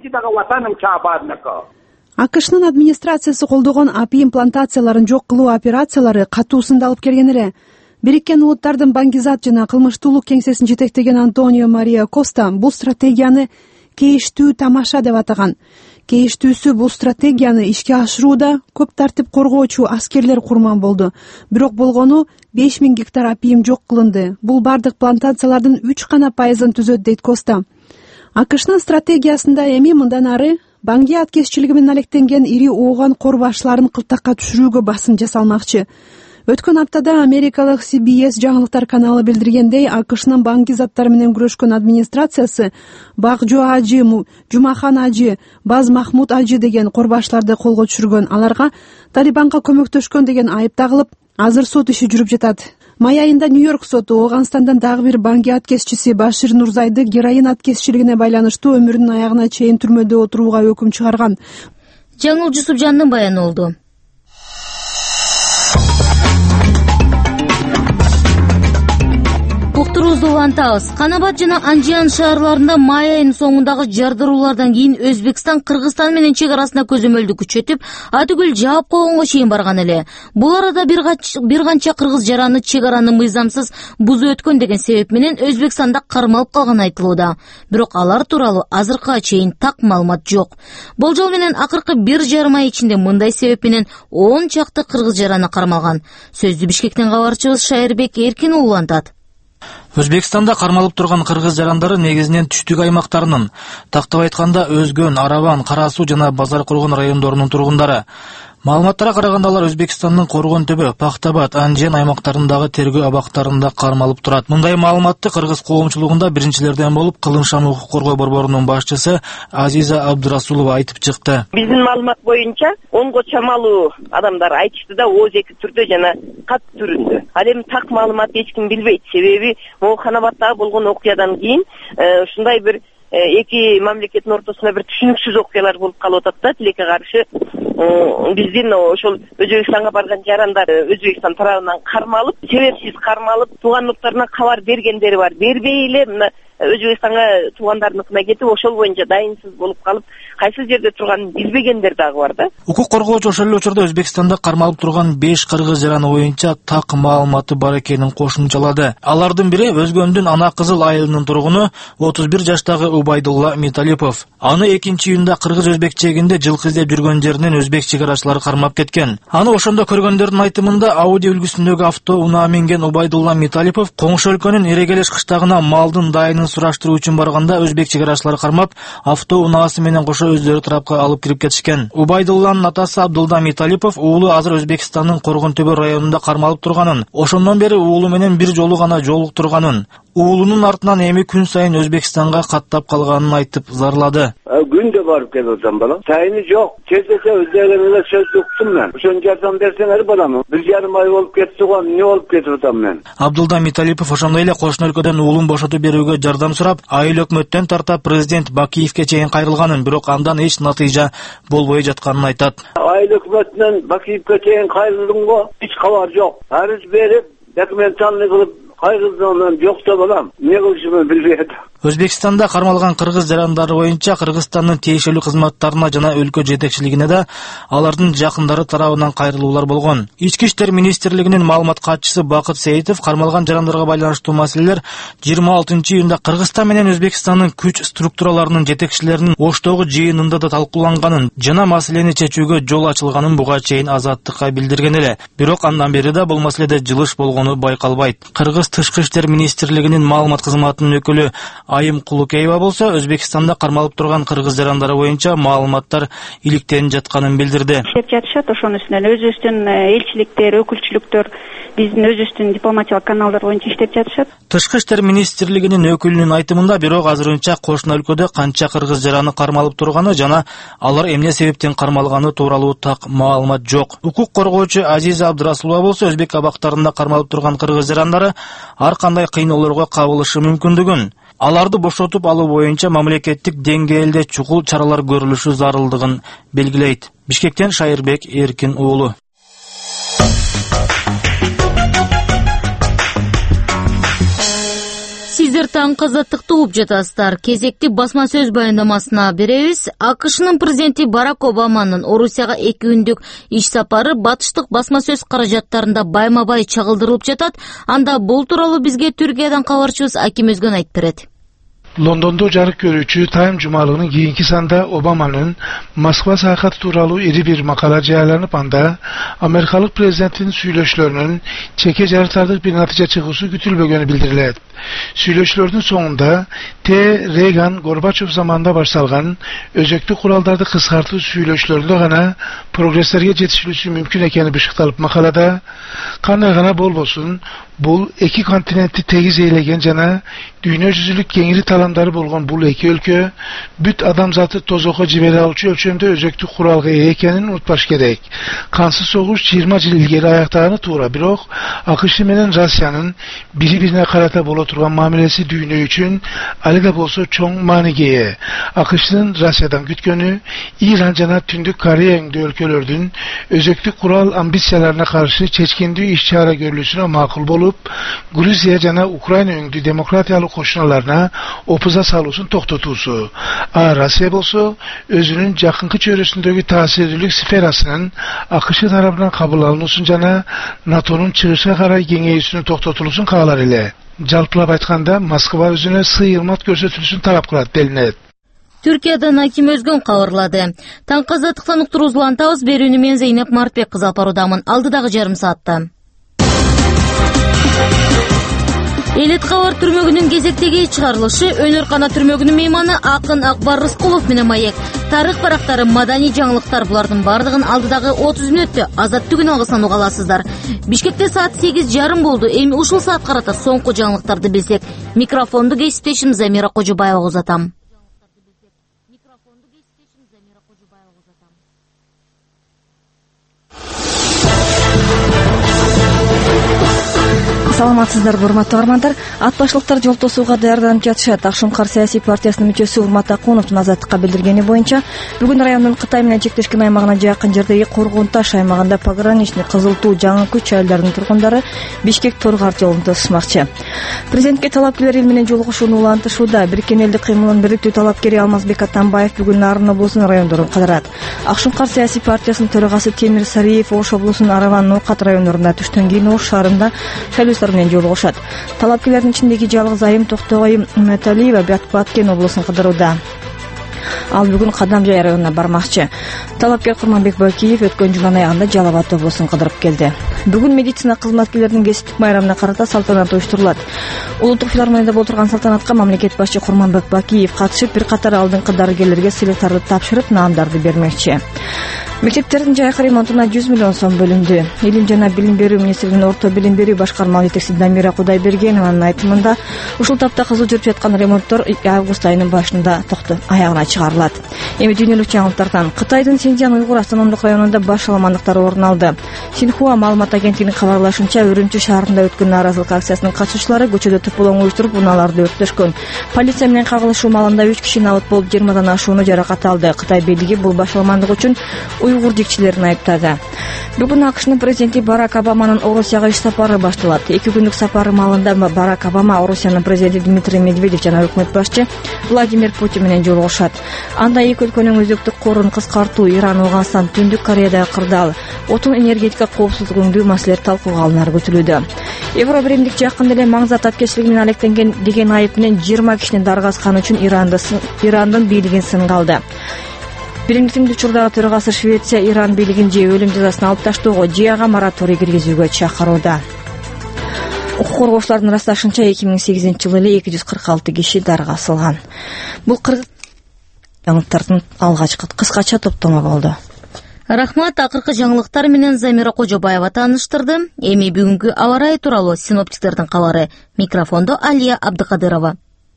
АКШнын администрациясы колдогон апиум плантацияларын жок кылуу операциялары катуу сындалып келген эле. Бириккен Улуттардын Баңгизат жана кылмыштуулук кеңсесин жетектеген Антонио Мария Коста бул стратегияны кейиштүү тамаша деп атаган. Кейиштүүсү бул стратегияны ишке ашырууда көп тартип коргоочу аскерлер курман болду. Бирок болгону 5000 гектар апиум жок кылынды. Бул бардык плантациялардын 3% түзөт дейт Коста. АКШнын стратегиясында эми мындан ары Баңги аткезчилиги менен алектенген ири ооган кор башларын кылтакка түшүрүүгө басым жасалмакчы. Өткөн аптада америкалык CBS жаңылыктар каналы билдиргендей, АКШнын Баңги заттары менен күрөшкөн администрациясы Багжо Ажи, Жумахан Ажи, Баз Махмуд Ажи деген корбашларды колго түшүргөн. Аларга Талибанга көмөктөшкөн деген айып тагылып, азыр сот иши жүрүп жатат. Май айында Нью-Йорк соту Ооганстандан дагы бир Баңги аткезчиси Башир Нурзайды героин аткезчилигине байланыштуу өмүрүнүн аягына чейин түрмөдө отурууга өкүм чыгарган. Жаңыл Жусупжандын баяны болду. Кыргызды улантабыз. Канабат жана Анжиан шаарларында май айынын соңундагы жардыруулардан кийин Өзбекстан Кыргызстан менен чек арасында көзөмөлдү күчөтүп, атүгүл жаап койгонго чейин барган эле. Бул арада бир канча кыргыз жараны чек араны мыйзамсыз бузуп өткөн деген себеп менен Өзбекстанда кармалып калганы айтылууда. Бирок алар тууралуу азыркыга чейин так маалымат жок. Болжол менен акыркы 1,5 ай ичинде мындай себеп менен 10 чакты кыргыз жараны кармалган. Сөздү Бишкектен кабарчыбыз Шайырбек Эркин улантат. Өзбекстанда кармалып турган кыргыз жарандары негизинен түштүк аймактарынын, тактап айтканда Өзгөн, Арабан, Кара Суу жана Базар Кургон райондорунун тургундары. Маалыматтарга караганда алар Өзбекстандын Коргон төбө, Пактабад, Анжиан аймактарындагы тергөө абактарында кармалып турат. Мындай маалыматты кыргыз коомчулугунда биринчилерден болуп Кылымшан укук коргоо борборунун башчысы Азиза Абдурасулова айтып чыкты. Биздин маалымат боюнча 10го чамалуу адамдар айтышты да ооз-эки түрдө жана кат түрүндө. Ал эми так маалымат эч ким билбейт. Себеби могу Канабаттагы болгон окуядан кийин ушундай бир эки мамлекеттин ортосунда бир түшүнүксүз окуялар болуп калып атат да. Тилекке каршы биздин ошол Өзбекстанга барган жарандар Өзбекстан тарабынан кармалып, себепсиз кармалып, туугандыктарына кабар бергендери бар. Бербей эле мына Өзбекстанга туугандарыныкына кетип, ошол боюнча дайынсыз болуп калып, кайсы жерде турганын билбегендер дагы бар да. Укук коргоочу ошол эле учурда Өзбекстанда кармалып турган 5 кыргыз жараны боюнча так маалыматы бар экенин кошумчалады. Алардын бири Өзгөндүн Ана Кызыл айылынын тургуну 31 жаштагы Убайдулла Миталипов. Аны 2-июнда кыргыз-өзбек чегинде жылкы издеп жүргөн жеринен өзбек чек арачылары кармап кеткен. Аны ошондо көргөндөрдүн айтымында Ауди үлгүсүндөгү автоунаа минген Убайдулла Миталипов коңшу өлкөнүн Эрегелеш кыштагына малдын дайынын сураштыруу үчүн барганда өзбек чек арачылары кармап, автоунаасы менен кошо өздөрү тарапка алып кирип кетишкен. Убайдулланын атасы Абдулда Миталипов уулу азыр Өзбекстандын Коргон төбө районунда кармалып турганын, ошондон бери уулу менен бир жолу гана жолуктурганын, уулунун артынан эми күн сайын Өзбекстанга каттап калганын айтып зарлады. Күндө барып келип атам балам. Сайыны жок. Кездесе өздөрүн эле сөз уктум мен. Ошон жардам берсеңер балам. 1,5 ай болуп кетти го, эмне болуп кетип атам мен. Абдулда Миталипов ошондой эле кошуна өлкөдөн уулун бошотуп берүүгө жардам сурап, айыл өкмөттөн тарта президент Бакиевке чейин кайрылганын, бирок андан эч натыйжа болбой жатканын айтат. Айыл өкмөтүнөн Бакиевке чейин кайрылдым го, эч кабар жок. Арыз берип, документальный кылып кайрылгандан жок да балам. Эмне кылышымды билбей атам. Өзбекстанда кармалган кыргыз жарандары боюнча Кыргызстандын тиешелүү кызматтарына жана өлкө жетекчилигине да алардын жакындары тарабынан кайрылуулар болгон. Ички иштер министрлигинин маалымат катчысы Бакыт Сейитов кармалган жарандарга байланыштуу маселелер 26-июнда Кыргызстан менен Өзбекстандын күч структураларынын жетекчилеринин Оштогу жыйынында да талкууланганын жана маселени чечүүгө жол ачылганын буга чейин Азаттыкка билдирген эле. Бирок андан бери да бул маселеде жылыш болгону байкалбайт. Кыргыз тышкы иштер министрлигинин маалымат кызматынын өкүлү Айым Кулукеева болсо Өзбекстанда кармалып турган кыргыз жарандары боюнча маалыматтар иликтенип жатканын билдирди. Иштеп жатышат, ошонун үстүнөн өзүбүздүн элчиликтер, өкүлчүлүктөр биздин өзүбүздүн дипломатиялык каналдар боюнча иштеп жатышат. Тышкы иштер министрлигинин өкүлүнүн айтымында бирок азырынча кошуна өлкөдө канча кыргыз жараны кармалып турганы жана алар эмне себептен кармалганы тууралуу так маалымат жок. Укук коргоочу Азиза Абдурасулова болсо өзбек абактарында кармалып турган кыргыз жарандары ар кандай кыйноолорго кабылышы мүмкүндүгүн, аларды бошотуп алуу боюнча мамлекеттик деңгээлде чукул чаралар көрүлүшү зарылдыгын белгилейт. Бишкектен Шайырбек Эркин уулу. Сиздер таңкы азаттыкты угуп жатасыздар. Кезекти басма сөз баяндамасына беребиз. АКШнын президенти Барак Обаманын Орусияга 2 күндүк иш сапары батыштык басма сөз каражаттарында байма-бай чагылдырылып жатат. Анда бул тууралуу бизге Түркиядан кабарчыбыз Аким Өзгөн айтып берет. London'da жарык көрүүчү Time жумалыгынын кийинки санда Обаманын Москва саякаты тууралуу ири бир макала жарыяланып, анда Америкалык президенттин сүйлөшүүлөрүнүн чеке жарыктардык бир натыйжа чыгуусу күтүлбөгөнү билдирилет. Сүйлөшүүлөрдүн соңунда Рейган Горбачев заманында башталган өзөктүк куралдарды кыскартуу сүйлөшүүлөрүндө гана прогресстерге жетишилүүсү мүмкүн экени бышыкталып, макалада кандай гана болбосун бул эки континентти тегиз ээлеген жана дүйнө жүзүлүк кеңири таламдары болгон бул эки өлкө бүт адамзатты тозокко жибере алуучу өлчөмдө өзөктүк куралга ээ экенин унутпаш керек. Кансыз согуш 20 жыл илгери аяктаганы туура, бирок АКШ менен Россиянын бири-бирине карата боло турган мамилеси дүйнө үчүн ал эле болсо чоң мааниге ээ. АКШтын Россиядан күткөнү Иран жана Түндүк Корея өңдүү өлкөлөрдүн өзөктүк курал амбицияларына каршы чечкиндүү иш-чара көрүлүшүнө макул болуп, Грузия жана Украина өңдүү демократиялык кошуналарына опуза салуусун токтотуусу. Россия болсо өзүнүн жакынкы чөйрөсүндөгү таасирдүүлүк сферасынын АКШ тарабынан кабыл алынуусун жана НАТОнун чыгышка карай кеңейүүсүнүн токтотулуусун каалар эле. Жалпылап айтканда, Москва өзүнө сый-ырмат көрсөтүлүшүн талап кылат делинет. Түркиядан аким өзгөн кабарлады. Таңкы азаттыктан уктуруусулантабыз. Берүүнү мен Зейнеп Мартбек кызы алып баруудамын. Алдыдагы жарым саатта. Элет кабар түрмөгүнүн кезектеги чыгарылышы, Өнөр кана түрмөгүнүн мейманы Акын Акбар Рыскулов менен маек. Тарых барактары, маданий жаңылыктар, булардын бардыгын алдыдагы 30 мүнөттө Азат түгүн алгысынан уга аласыздар. Бишкекте саат 8:30 болду. Эми ушул саат карата соңку жаңылыктарды билсек. Микрофонду кесиптешим Замира Кожобаева узатам. Саламатсыздарбы, урматтуу армандар. Ат башлыктар жол тосууга даярданып жатышат. Акшымкар саясий партиясынын мүчөсү Урмат Акуновдун Азаттыкка билдиргени боюнча, бүгүн райондун Кытай менен чектешкен аймагына жакын жердеги Коргон Таш аймагында пограничный Кызыл Туу жаңы күч айылдарынын тургундары Бишкек Торгарт жолун тосушмакчы. Президентке талапкерлер эл менен жолугушууну улантышууда. Бириккен элдик кыймылдын бириктүү талапкери Алмазбек Атамбаев бүгүн Нарын облусунун райондорун кыдырат. Акшымкар саясий партиясынын төрагасы Темир Сариев Ош облусунун Араван Ноокат райондорунда түштөн кийин Ош шаарында шайлоочулар менен жолугушат. Талапкерлердин ичиндеги жалгыз айым Токтогой Үмөталиева Баткен облусун кыдырууда. Ал бүгүн Кадамжай районуна бармакчы. Талапкер Курманбек Бакиев өткөн жуманын аягында Жалал Абад облусун кыдырып келди. Бүгүн медицина кызматкерлеринин кесиптик майрамына карата салтанат уюштурулат. Улуттук филармонияда болтурган салтанатка мамлекет башчы Курманбек Бакиев катышып, бир катар алдыңкы дарыгерлерге сыйлыктарды тапшырып, наамдарды бермекчи. Мектептердин жайкы ремонтуна 100 миллион сом бөлүндү. Илим жана билим берүү министринин орто билим берүү башкарма жетекчиси Дамира Кудайбергенованын айтымында, ушул тапта кызуу жүрүп жаткан ремонттор август айынын башында токтоп аягына чыгарылат. Эми дүйнөлүк жаңылыктардан Кытайдын Синьцзян уйгур автономдук районунда баш аламандыктар орун алды. Синьхуа маалымат агенттигинин кабарлашынча, Үрүмчү шаарында өткөн нааразылык акциясынын катышуучулары көчөдө тополоң уюштуруп, унааларды өрттөшкөн. Полиция менен кагылышуу маалында 3 киши набыт болуп, 20дан ашууну жаракат алды. Кытай бийлиги бул баш аламандык үчүн уйгур дикчилерин айыптады. Бүгүн АКШнын президенти Барак Обаманын Орусияга иш сапары башталат. 2 күндүк сапары маалында Барак Обама Орусиянын президенти Дмитрий Медведев жана өкмөт башчы Владимир Путин менен жолугушат. Анда эки өлкөнүн өзөктүк корун кыскартуу, Иран, Афганистан, Түндүк Кореядагы кырдаал, отун энергетика коопсуздугундуу маселелер талкууга алынары күтүлүүдө. Евробиримдик жакында эле маңзат апкерчилиги менен алектенген деген айып менен 20 кишини даргазган үчүн Ирандын бийлигин сынга алды. Биримдиктин учурдагы төрагасы Швеция Иран бийлигин же өлүм жазасын алып таштоого, же ага мораторий киргизүүгө чакырууда. Укук коргоочулардын ырасташынча 2008-жылы эле 246 киши даргасылган. Бул жаңылыктардын алгачкы кыскача топтому болду. Рахмат, акыркы жаңылыктар менен Замира Кожобаева тааныштырды. Эми бүгүнкү аба ырайы тууралуу синоптиктердин кабары. Микрофондо Алия Абдыкадырова.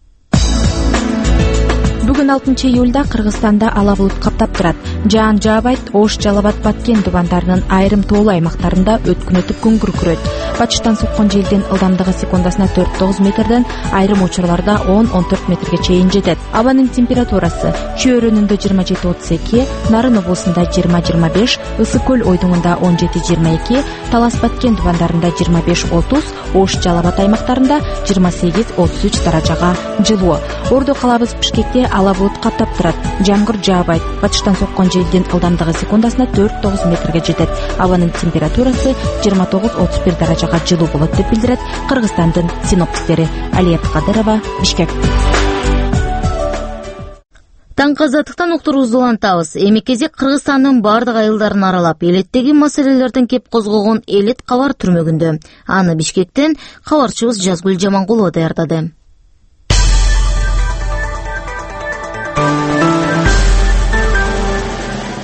Бүгүн 6-июлда Кыргызстанда ала булут каптап турат. Жаан жаабайт. Ош, Жалал Абад, Баткен тубандарынын айрым тоолуу аймактарында өткүн өтүп күн күркүрөт. Батыштан соккон желдин ылдамдыгы секундасына 4-9 метрден, айрым учурларда 10-14 метрге чейин жетет. Абанын температурасы Чөйрөнүндө 27-32, Нарын облусунда 20-25, Ысык көл ойдуңунда 17-22, Талас, Баткен тубандарында 25-30, Ош, Жалал Абад аймактарында 28-33 даражага жылуу. Ордо калабыз Бишкекте ала булут каптап турат. Жамгыр жаабайт. Батыштан соккон желдин ылдамдыгы секундасына 4-9 метрге жетет. Абанын температурасы 29-31 даражага жылуу болот деп билдирет Кыргызстандын синоптиктери. Алия Абдыкадырова, Бишкек. Таңкы азаттыктан уктуруубузду улантабыз. Эми кезек Кыргызстандын бардык айылдарын аралап, элеттеги маселелердин кеп козгогон Элет кабар түрмөгүндө. Аны Бишкектен кабарчыбыз Жазгүл Жамангулова даярдады.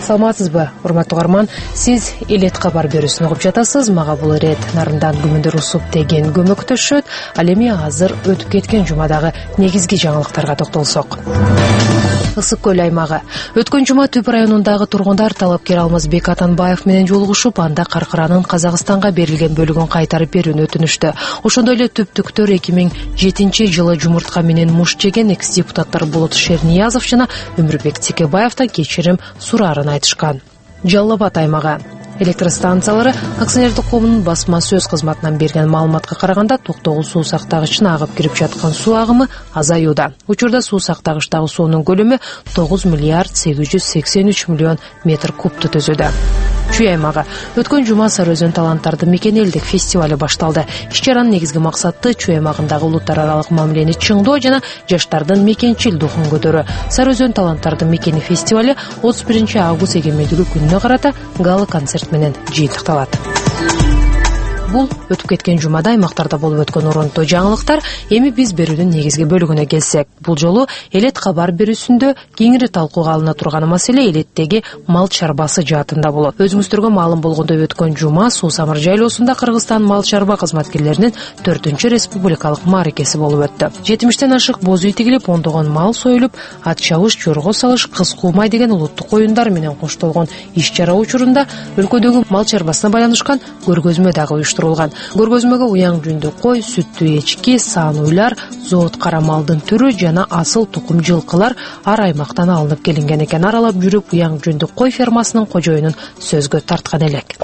саламатсызбы урматтуу угарман? Сиз Элет кабар берүүсүн угуп жатасыз. Мага бул ирет нарындан күмүндөр усуп деген көмөктөшөт. Ал эми азыр өтүп кеткен жумадагы негизги жаңылыктарга токтолсок. Ысык көл аймагы. Өткөн жума Түп районундагы тургундар талапкер Алмазбек Атанбаев менен жолугушуп, анда каркыранын Казакстанга берилген бөлүгүн кайтарып берүүнү өтүнүштү. Ошондой эле түптүктөр 2007-жылы жумуртка менен муш жеген экс-депутаттар Болот Шерниязов жана Өмүрбек Текебаевден кечирим сураарын айтышкан. Жалал Абад аймагы. Электростанциялары акционердик коомунун басма сөз кызматынан берген маалыматка караганда Токтогул суу сактагычына агып кирип жаткан суу агымы азаюуда. Учурда суу сактагычтагы суунун көлөмү 9 миллиард 883 миллион метр кубту түзүүдө. Чүй аймагы. Өткөн жума Сары Өзөн таланттардын мекени элдик фестивали башталды. Иш-чаранын негизги максаты Чүй аймагындагы улуттар аралык мамилени чыңдоо жана жаштардын мекенчил духун көтөрүү. Сары Өзөн таланттардын мекени фестивали 31 август эгемендүүлүк күнүнө карата гала концерт менен жыйынтыкталат. Бул өтүп кеткен жумада аймактарда болуп өткөн урундуу жаңылыктар. Эми биз берүүнүн негизги бөлүгүнө келсек, бул жолу Элет кабар берүүсүндө кеңири талкууга алына турган маселе Элеттеги мал чарбасы жаатында болот. Өзүңүздөргө маалым болгондой өткөн жума Суу Самыр жайлоосунда Кыргызстан мал чарба кызматкерлеринин 4-ч республикалык мааракеси болуп өттү. 70тен ашык боз үй тигилип, ондогон мал союлуп, ат чабыш, жорго салыш, кыз куумай деген улуттук оюндар менен коштолгон иш-чара учурунда өлкөдөгү мал чарбасына байланышкан көргөзмө дагы Көргөзмөгө уяң жүндү кой, сүттүү эчки, саан уйлар, зоот кара малдын түрү жана асыл тукум жылкылар ар аймактан алынып келинген экен. Аралап жүрүп уяң жүндү кой фермасынын кожоюнун сөзгө тарткан элек.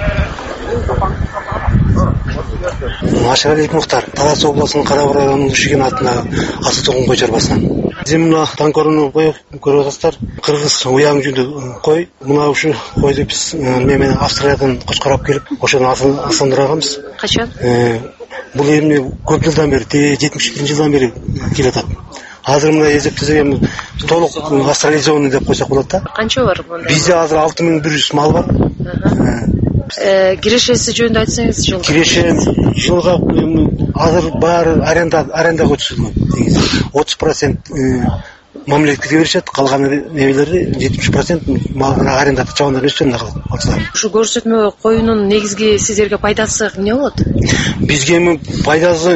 Машаралиев Мухтар, Талас областынын Кара-Бур районунун Ушиген атындагы асыл тукум кой чарбасынан. Мына танкорун коюп көрүп атасыздар. Кыргыз уяң жүндү кой. Мына ушу койду биз менен Австриядан кочкорап келип, ошону асындырганбыз. Качан? Бул эмне көп жылдан бери, 71-жылдан бери келатат. Азыр мына эзептесем толук австрализованный деп койсок болот да. Канча бар бунда? Бизде азыр 6100 мал бар. Кирешеси жөнүндө айтсаңыз, жылга. Киреше жылга азыр баары арендага өткөзүлгөн. 30% мамлекетке беришет, калган небелерди 70% арендада чабандар өстөрүнө калат. Ушу көрсөтмө коюнун негизги сиздерге пайдасы эмне болот? Бизге пайдасы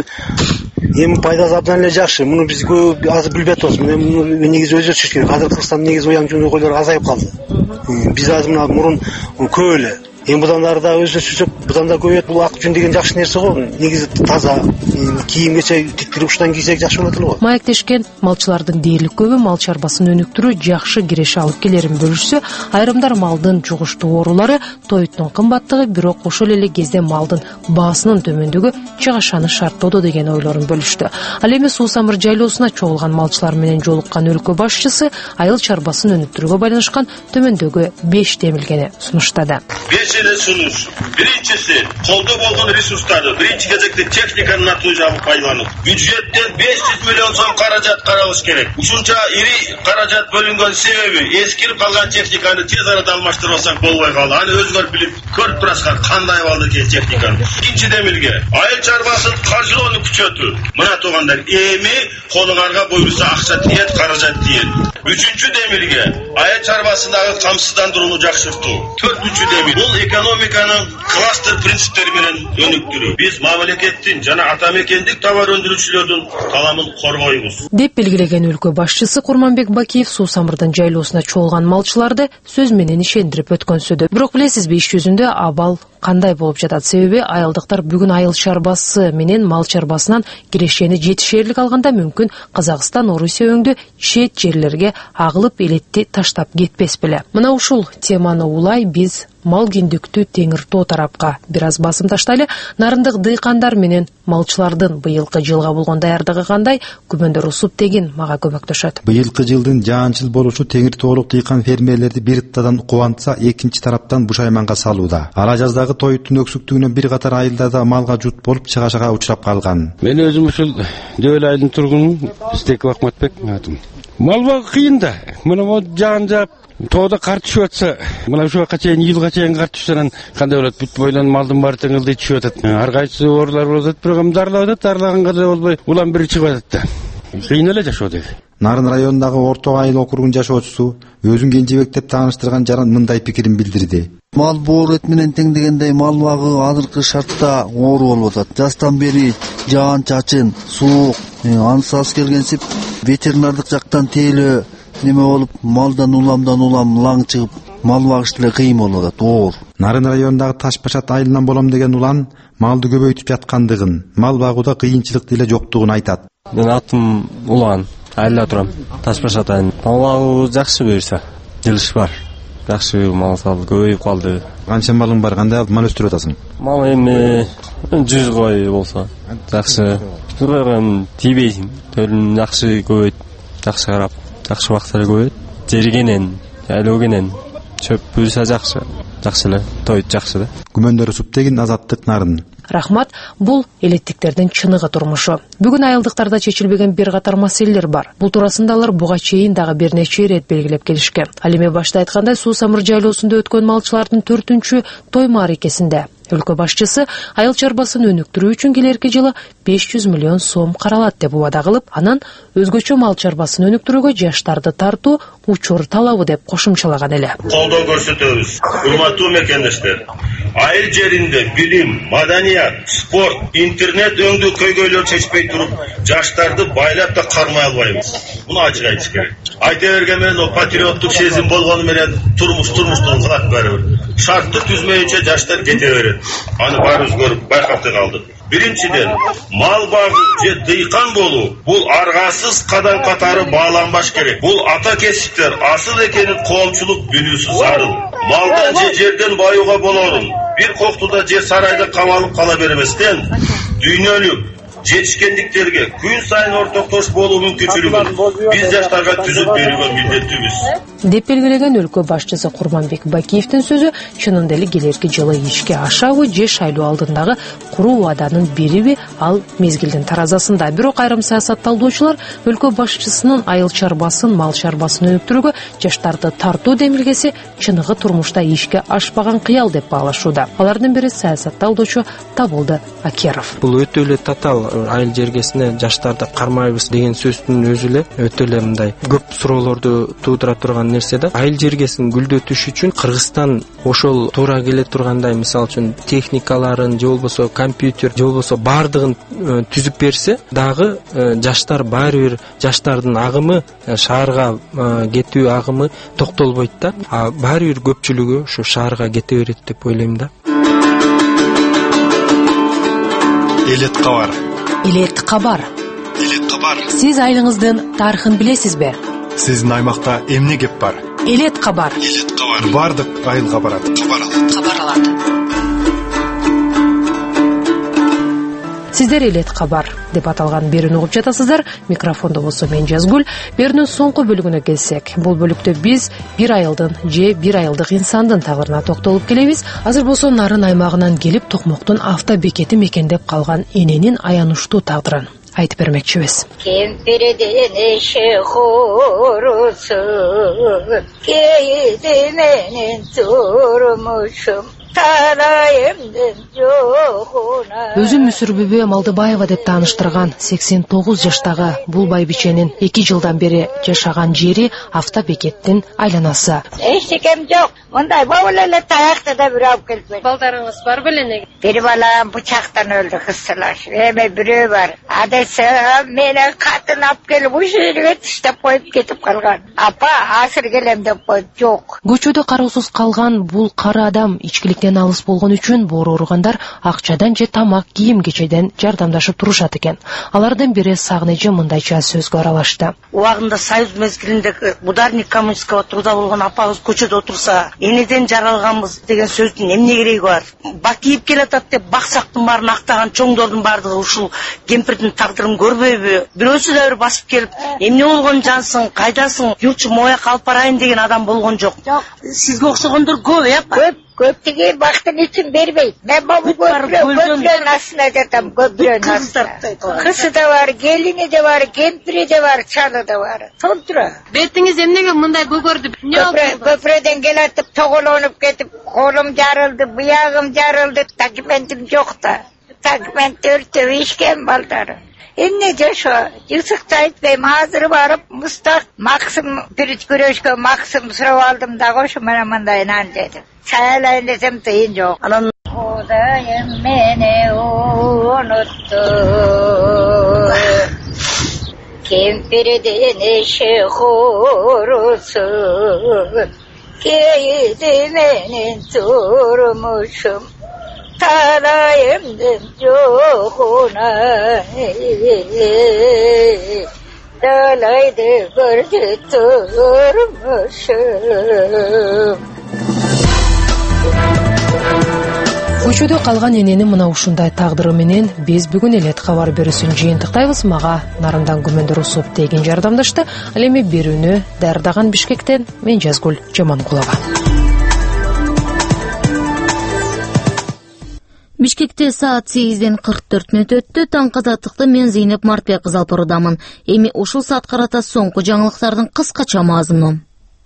абдан эле жакшы. Муну биз азыр билбей атабыз. Муну негизи өзгөртүш керек. Азыр Кыргызстанда негизи уяң жүндүү койлор азайып калды. Биз азыр мына мурун көп эле. Эми будандар да өздөшсөк, будан да көбөйөт. Бул ак жүн деген жакшы нерсе го. Негизи таза кийим-кечек тиктирип ушундан кийсек жакшы болот эле го. Маектешкен малчылардын дээрлик көбү мал чарбасын өнүктүрүү жакшы киреше алып келерин бөлүшсө, айрымдар малдын жугуштуу оорулары, тоюттун кымбаттыгы, бирок ошол эле кезде малдын баасынын төмөндүгү чыгашаны шарттоодо деген ойлорун бөлүштү. Ал эми Суу Самыр жайлоосуна чогулган малчылар менен жолуккан өлкө башчысы айыл чарбасын өнүктүрүүгө байланышкан төмөндөгү 5 темилгени сунуштады. Сунуш. Биринчиси, колдо болгон ресурстарды биринчи кезекте техниканын артуу жагын пайдалануу. Бюджеттен 500 миллион сом каражат каралыш керек. Ушунча ири каражат бөлүнгөн себеби эскирип калган техниканы тез арада алмаштырбасак болбой калды. Аны өзүңөр билип көрүп турасыздар кандай абалда техниканы. Экинчи демилге, айыл чарбасын каржылоону күчөтүү. Мына туугандар, эми колуңарга буйруса акча тиет, каражат тиет. Үчүнчү демилге, айыл чарбасындагы камсыздандырууну жакшыртуу. Төртүнчү демилге, бул экономиканын кластер принциптери менен өнүктүрүү. Биз мамлекеттин жана ата мекендик товар өндүрүүчүлөрдүн таламын коргойбуз. Деп белгилеген өлкө башчысы Курманбек Бакиев Суу Самырдын жайлоосуна чогулган малчыларды сөз менен ишендирип өткөнсүдү. Бирок билесизби, иш жүзүндө абал кандай болуп жатат? Себеби айылдыктар бүгүн айыл чарбасы менен мал чарбасынан кирешени жетишээрлик алганда мүмкүн Казакстан, Орусия өңдө чет жерлерге агылып элетти таштап кетпес беле. Мына ушул теманы улай биз мал киндиктүү Теңир Тоо тарапка бир аз басым таштайлы. Нарындык дыйкандар менен малчылардын быйылкы жылга болгон даярдыгы кандай? Күмөндөр усуп деген мага көмөктөшөт. Быйылкы жылдын жаанчыл болушу Теңир Тоолук дыйкан фермерлерди бир ыттадан кубантса, экинчи тараптан бушайманга салууда. Ала жаздагы тоюттун өксүктүгүнөн бир катар айылдарда малга жут болуп чыгашага учурап калган. Мен өзүм ушул Дөөл айылдын тургунумун, Истеков Акматбек атым. Мал багуу кыйын да. Мына жаан жаап тоодо кар түшүп атса, мына ушуга чейин жылга чейин кар түшсөнөн кандай болот? Бүт бойлон малдын баары теңилдей түшүп атат. Ар кайсы оорулар болуп атат, бирок дарлап атат, дарлаганга да болбой, улам бири чыгып атат да. кыйын эле жашоо деди. Нарын районундагы Орто Айыл округунун жашоочусу өзүн кенжебек деп тааныштырган жаран мындай пикирин билдирди. Мал боор эт менен тең дегендей мал багуу азыркы шартта оору болуп атат. Жастан бери жаан чачын, суук, ансыз келгенсип ветеринардык жактан тейлөө неме болуп, малдан улам лаң чыгып, мал багыш деле кыйын болуп атат, оор. Нарын районундагы Ташбашат айылынан болом деген улан малды көбөйтүп жаткандыгын, мал багууда кыйынчылык деле жоктугун айтат. Мен атым Улан, айылда турам. Ташбашат айыл. Мал багуу жакшы буюрса, жылыш бар. Жакшы мал салды, көбөйүп калды. Канча малың бар, кандай мал өстүрүп атасың? Мал эми 100 кой болсо жакшы. 100 койго тийбейсиң. Төлүн жакшы көбөйт, жакшы карап, жакшы убакта көбөйт. Жергенен, айлоогенен чөп буюрса жакшы. Жакшы эле, тойт жакшы да. Күмөндөрү Суптегин, Азаттык, Нарын. Рахмат, бул элеттиктердин чыныгы турмушу. Бүгүн айылдыктарда чечилбеген бир катар маселелер бар. Бул туурасында алар буга чейин дагы бир нече ирет белгилеп келишкен. Ал эми башта айткандай Суу Самыр жайлоосунда өткөн малчылардын 4-чү той мааракесинде өлкө башчысы айыл чарбасын өнүктүрүү үчүн келерки жылы 500 миллион сом каралат деп убада кылып, анан өзгөчө мал чарбасын өнүктүрүүгө жаштарды тартуу учур талабы деп кошумчалаган эле. Колдоо көрсөтөбүз. Урматтуу мекендештер. Айыл жеринде билим, маданият, спорт, интернет өңдүү көйгөйлөр чечпей туруп, жаштарды байлап да кармай албайбыз. Муну ачык айтыш керек. Айта берген менен о патриоттук сезим болгону менен турмуштун кылат баары. Шартты түзмөйүнчө жаштар кете берет. Аны баарыбыз көрүп байкап да калдык. Биринчиден, мал багуу же дыйкан болуу бул аргасыз кадам катары бааланбаш керек. Бул ата кесиптер асыл экенин коомчулук билүүсү зарыл. Малдан же жерден баюуга болорун. Бир коктуда же сарайда камалып кала бербестен, дүйнөлүк жетишкендиктерге күн сайын ортоктош болуу мүмкүнчүлүгүн биз жаштарга түзүп берүүгө милдеттүүбүз. Деп белгилеген өлкө башчысы Курманбек Бакиевдин сөзү чынында эле келерки жылы ишке ашабы же шайлоо алдындагы куруу убаданын бириби ал мезгилдин таразасында. Бирок айрым саясатталуучулар өлкө башчысынын айыл чарбасын, мал чарбасын өнүктүрүүгө жаштарды тартуу демилгеси чыныгы турмушта ишке ашпаган кыял деп баалашууда. Алардын бири саясатталуучу Табылды Акеров. Бул өтө эле татаал айыл жергесине жаштарды кармайбыз деген сөздүн өзү эле өтө эле мындай көп суроолорду туудура турган нерсе да. Айыл жергесин гүлдөтүш үчүн Кыргызстан ошол туура келе тургандай, мисалы үчүн техникаларын же болбосо компьютер же болбосо баардыгын түзүп берсе дагы жаштар баары бир жаштардын агымы, шаарга кетүү агымы токтолбойт да. Баары бир көпчүлүгү ушу шаарга кете берет деп ойлойм да. Элет кабар. Элет кабар. Элет кабар. Сиз айылыңыздын тарыхын билесизби? Сиздин аймакта эмне кеп бар? Элет кабар. Элет кабар. Бардык айылга барат. Кабар алат. Сиздер элет кабар деп аталган берүүнү угуп жатасыздар. Микрофондо болсо мен Жазгүл. Берүүнүн соңку бөлүгүнө келсек, бул бөлүктө биз бир айылдын же бир айылдык инсандын тагырына токтолуп келебиз. Азыр болсо Нарын аймагынан келип Токмоктун автобекети мекендеп калган эненин аянычтуу тагдырын айтып бермекчибиз. Кемпирден эше курусун, кейди менин турмушум. Өзүм Мүсүрбүбү Малдыбаева деп тааныштырган 89 жаштагы бул байбиченин 2 жылдан бери жашаган жери автобекеттин айланасы. Эчтекем жок. Мындай бабыл эле таякты да бирөө алып келбейт. Балдарыңыз бар беле? Бир балам бычактан өлдү кызсылаш. Эми бирөө бар. Адайса менен катын алып келип ушу жерге таштап коюп кетип калган. Апа, азыр келем деп коюп жок. Көчөдө кароосуз калган бул кара адам ичкиликтен алыс болгон үчүн боору ооругандар акчадан же тамак, кийим кечеден жардамдашып турушат экен. Алардын бири Сагныжы мындайча сөзгө аралашты. Убагында Союз мезгилинде ударник коммунистикага турда болгон апабыз көчөдө отурса, энеден жаралганбыз деген сөздүн эмне кереги бар? Бакиип келатат деп баксактын баарын актаган чоңдордун баардыгы ушул кемпирдин тагдырын көрбөйбү? Бирөөсү да бир басып келип, эмне болгон жансың, кайдасың, юлчу мояк алып барайын деген адам болгон жок. Сизге окшогондор көп, апа. Көптүгү бактын үчүн бербейт. Мен бабу көпүрөнүн астына жатам, көпүрөнүн астына. Кызы да бар, келини де бар, кемпири де бар, чалы да бар. Толтура. Бетиңиз эмнеге мындай бөгөрдү? Көпүрөдөн келатып, тоголонуп кетип, колум жарылды, буягым жарылды, документим жок да. Документ өртөп ишкен балдары. Emne жашо, жысыкты айтпайм, азыр барып, мустак максым күрөшкө максым сурап алдым дагы ошо менен мындай нан жедим. Чайлайын десем тыйын жок. Анан Кудайым мени унутту. Кемпирден эши курусын. Кейди менин турмушум. Талайымдын жокуна далайды көрдү турмушум. Көчөдө калган энени мына ушундай тагдыры менен биз бүгүн элет кабар берүүсүн жыйынтыктайбыз. Мага Нарындан Күмөндөр Усуп деген жардамдашты. Ал эми берүүнү даярдаган Бишкектен мен Жазгүл Жаманкулова. Бишкекте саат 8:44 өттү. Таңкы азаттыкты мен Зейнеп Мартбек кызы алып баруудамын. Эми ушул саат карата соңку жаңылыктардын кыскача мазмуну.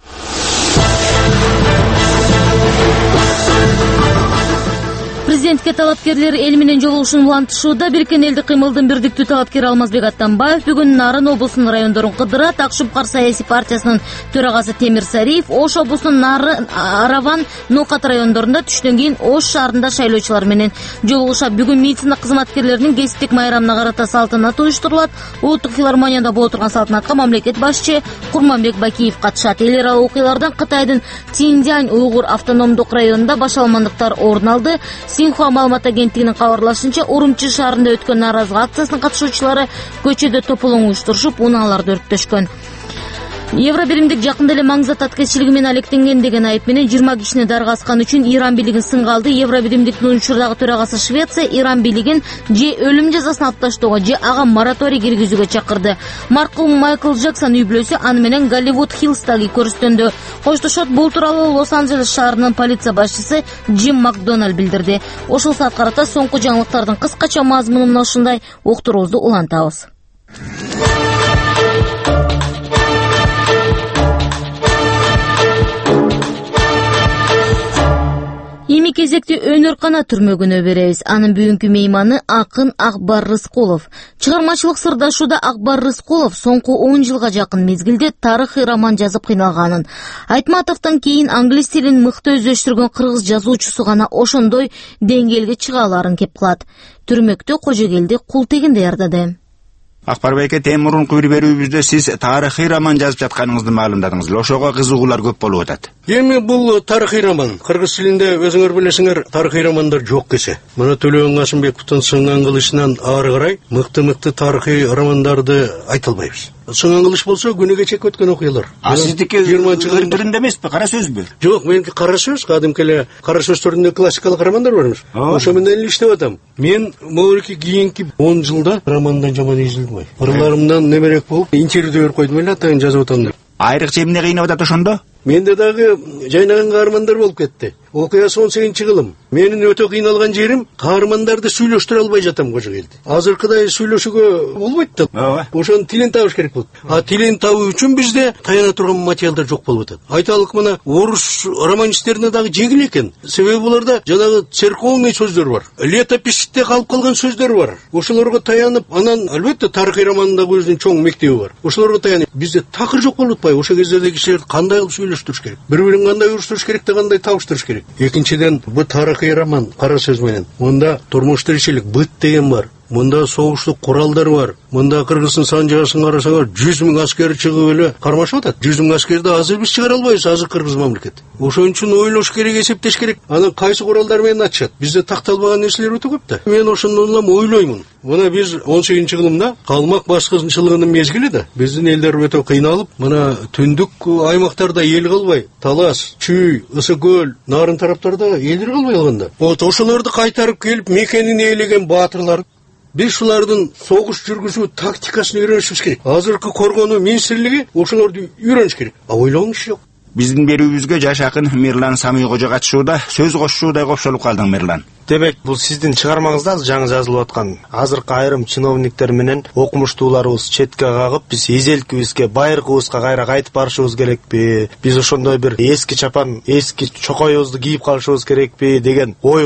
Президентке талапкерлер эл менен жолугушууну улантышууда. Бириккен элдик кыймылдын бирдиктүү талапкери Алмазбек Аттанбаев бүгүн Нарын облусунун райондорун кыдырат. Ак Шупкар саясий партиясынын төрагасы Темир Сариев Ош облусунун Нарын, Араван, Нокат райондорунда түштөн кийин Ош шаарында шайлоочулар менен жолугушат. Бүгүн медицина кызматкерлеринин кесиптик майрамына карата салтанат уюштурулат. Улуттук филармонияда боло турган салтанатка мамлекет башчы Курманбек Бакиев катышат. Эл аралык окуялардан Кытайдын Цзиньцзянь уйгур автономдук районунда башаламандыктар орун алды. Синхуа маалымат агенттигинин кабарлашынча, Урумчи шаарында өткөн нааразылык акциясынын катышуучулары көчөдө тополоң уюштурушуп, унааларды өрттөшкөн. Евробиримдик жакында эле маңызды таткечилиги менен алектенген деген айып менен 20 кишини дарга аскан үчүн Иран бийлигин сынга алды. Евробиримдиктин учурдагы төрагасы Швеция Иран бийлигин же өлүм жазасын алып таштоого, же ага мораторий киргизүүгө чакырды. Маркум Майкл Джексон үй бүлөсү аны менен Голливуд Хиллстаги көрүстөндө коштошот. Бул тууралуу Лос-Анджелес шаарынын полиция башчысы Джим Макдоналд билдирди. Ошол саат карата соңку жаңылыктардын кыскача мазмунун ушундай уктуруубузду улантабыз. Эми кезекти өнөр-кана түрмөгүнө беребиз. Анын бүгүнкү мейманы акын Акбар Рыскулов. Чыгармачылык сырдашууда Акбар Рыскулов соңку 10 жылга жакын мезгилде тарыхый роман жазып кыйналганын, Айтматовдон кийин англис тилин мыкты өздөштүргөн кыргыз жазуучусу гана ошондой деңгээлге чыга аларын кеп кылат. Түрмөктө Кожогелди Култегин даярдады. Акбар байке, тем мурунку бир берүүбүздө сиз тарыхый роман жазып жатканыңызды маалымдадыңыз. Ошого кызыгуулар көп болуп атат. Эми бул тарыхый роман. Кыргыз тилинде өзүңөр билесиңер, тарыхый романдар жок кесе. Мына Төлөбөн Касымбековдун Сыңган кылычынан ары карай мыкты тарыхый романдарды айта албайбыз. Сыңган кылыч болсо күнүгө чек өткөн окуялар. А сиздики ырдырында эмеспи, кара сөзбү? Жок, меники кара сөз, кадимки эле кара сөз түрүндө классикалык романдар бармыз. Ошо менен эле иштеп атам. Мен могуки кийинки 10 жылда романдан жаман изилдим. Ырларымдан немерек болуп, интервью берип койдум эле, атайын жазып атам деп. Айрыкча эмне кыйнап атат ошондо? Менде дагы жайнаган каармандар болуп кетти. Окуясы 18-кылым. Менин өтө кыйналган жерим, каармандарды сүйлөштүрө албай жатам Кожогелди. Азыркыдай сүйлөшүүгө болбойт да. Ошонун тилин табыш керек болот. А тилин табуу үчүн бизде таяна турган материалдар жок болуп атат. Айталык, мына орус романисттерине дагы жеңил экен. Себеби буларда жанагы церковный сөздөр бар. Летописте калып калган сөздөр бар. Ошолорго таянып, анан албетте тарыхый романдагы өзүнүн чоң мектеби бар. Ошолорго таянып, бизде такыр жок болуп атпайбы? Ошол кездерде кишилер кандай кылып сүйлөштүрүш керек? Бири-бирин кандай уруштуруш керек, кандай табыштырыш керек? Экинчиден, бу тарыхый роман, кара сөз менен. Мында турмуш тиричилик, быт деген бар. Мында согуштук куралдар бар. Мында Кыргыздын санжагасын карасаңар, 100 000 аскер чыгып эле кармашып атат. 100 000 аскерди азыр биз чыгара албайбыз, азыр Кыргыз мамлекет. Ошон үчүн ойлош керек, эсептеш керек. Анан кайсы куралдар менен атышат? Бизде такталбаган нерселер өтө көп да. Мен ошондон улам ойлоймун. Мына биз 18-кылымда калмак баскынчылыгынын мезгили да. Биздин элдер өтө кыйналып, мына түндүк аймактарда эл калбай, Талас, Чүй, Ысык көл, Нарын тараптарда элдер калбай калганда. Вот ошолорду кайтарып келип мекенин ээлеген баатырлар, биз шулардын согуш жүргүзүү тактикасын үйрөнүшүбүз керек. Азыркы коргонуу министрлиги ошолорду үйрөнүш керек. А ойлооңуз жок. Биздин берүүбүзгө жаш акын Мирлан Самый Кожо катышууда, сөз кошушуудай копшолуп калдың Мирлан. Демек, бул сиздин чыгармаңызда жаңы жазылып аткан. Азыркы айрым чиновниктер менен окумуштууларыбыз четке кагып, биз эзелкибизге, байыркыбызга кайра кайтып барышыбыз керекпи? Биз ошондой бир эски чапан, эски чокоюбузду кийип калышыбыз керекпи деген ойго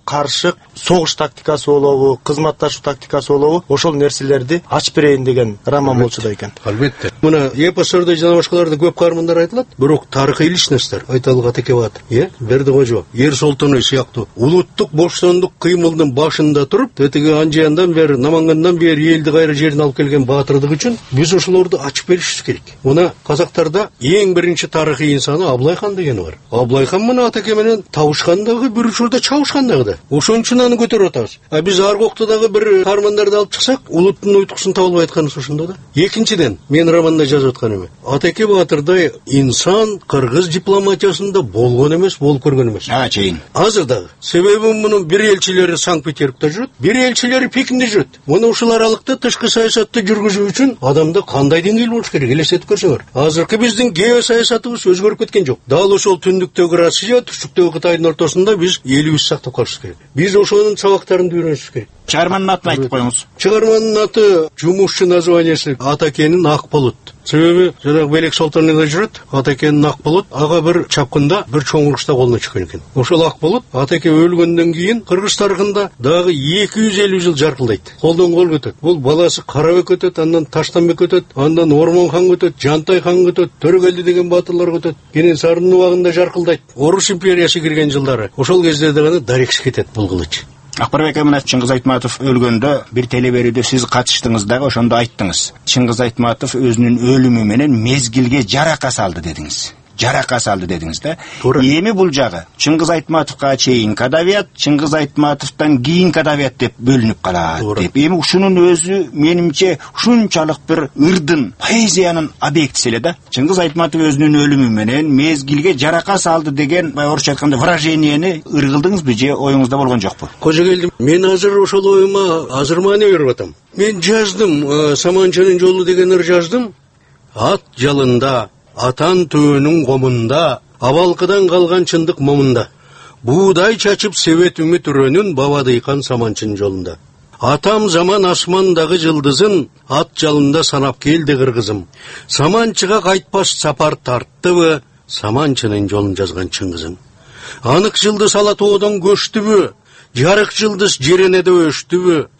каршы согуш тактикасы болобу, кызматташуу тактикасы болобу, ошол нерселерди ачып берейин деген роман болчу да экен. Албетте. Мына эпостарда жана башкаларда көп каармандар айтылат, бирок тарыхый личностьтер айталык Атеке Баатыр, Бердикожо, Ер Солтоной сыяктуу улуттук боштондук кыймылдын башында туруп, тетиги Анжаяндан бери, Намангандан бери элди кайра жерине алып келген баатырдык үчүн биз ошолорду ачып беришибиз керек. Мына казактарда эң биринчи тарыхый инсаны Аблай хан дегени бар. Аблай хан мына Атеке менен табышкандагы, бир учурда чабышкандагы да. Ошон үчүн аны көтөрүп атабыз. Биз Аргоктодагы бир каармандарды алып чыксак, улуттун уйткусун таба албай атканыбыз ошондо да. Экинчиден, мен романда жазып аткан эме. Атеке Баатырдай инсан кыргыз дипломатиясында болгон эмес, болуп көргөн эмес. Чейин. Азыр дагы. Себеби мунун бир элчилери Санкт-Петербургда жүрөт, бир элчилери Пекинде жүрөт. Муну ушул аралыкта тышкы саясатты жүргүзүү үчүн адамда кандай деңгээл болуш керек? Элестетип көрсөңөр. Азыркы биздин геосаясатыбыз өзгөрүп кеткен жок. Дал ошол түндүктөгү Россия, түштүктөгү Кытайдын ортосунда биз элибизди сактап калышыбыз керек. Биз ошонун сабактарын үйрөнүшүбүз керек. Чыгарманын атын айтып коюңуз. Чыгарманын аты жумушчу названиясы Атакенин Ак болот. Себеби жанагы Белек Солтоныйда жүрөт, Атакенин Ак болот, ага бир чапкында бир чоң урушта колуна чыккан экен. Ошол Ак болот Атеке өлгөндөн кийин кыргыз тарыхында дагы 250 жыл жаркылдайт. Колдон кол көтөт. Бул баласы Карабек өтөт, андан Таштанбек өтөт, андан Ормон хан өтөт, Жантай хан өтөт, Төрөгелди деген батырлар өтөт. Кенесарынын убагында жаркылдайт. Орус империясы кирген жылдары. Ошол кезде дагы дарекс кетет бул кылыч. Акбарбек Эминов, Чыңгыз Айтматов өлгөндө бир телеберүүдө сиз катыштыңыз дагы, ошондо айттыңыз. Чыңгыз Айтматов өзүнүн өлүмү менен мезгилге жарака салды дедиңиз. Жарака салды дедиңиз да. Эми бул жагы Чыңгыз Айтматовго чейинки адабият, Чыңгыз Айтматовдон кийинки адабият деп бөлүнүп калат деп. Эми ушунун өзү менимче ушунчалык бир ырдын, поэзиянын объектиси эле да. Чыңгыз Айтматов өзүнүн өлүмү менен мезгилге жарака салды деген, орусча айтканда, выражениени ыргылдыңызбы же оюңузда болгон жокпу? Кожогелди, мен азыр ошол оюма азыр маани берип атам. Мен жаздым, Саманчынын жолу деген ыр жаздым. Ат жалында, атан төөнүн комунда, абалкыдан калган чындык момунда. Буудай чачып себет үмүт үрөнүн, баба дыйкан Саманчынын жолунда. Атам заман асмандагы жылдызын, ат жалында санап келди кыргызым. Саманчыга кайтпаш сапар тарттыбы, Саманчынын жолун жазган Чыңгызым. Анык жылдыз ала тоодон көчтүбү, жарык жылдыз жеренеде өчтүбү.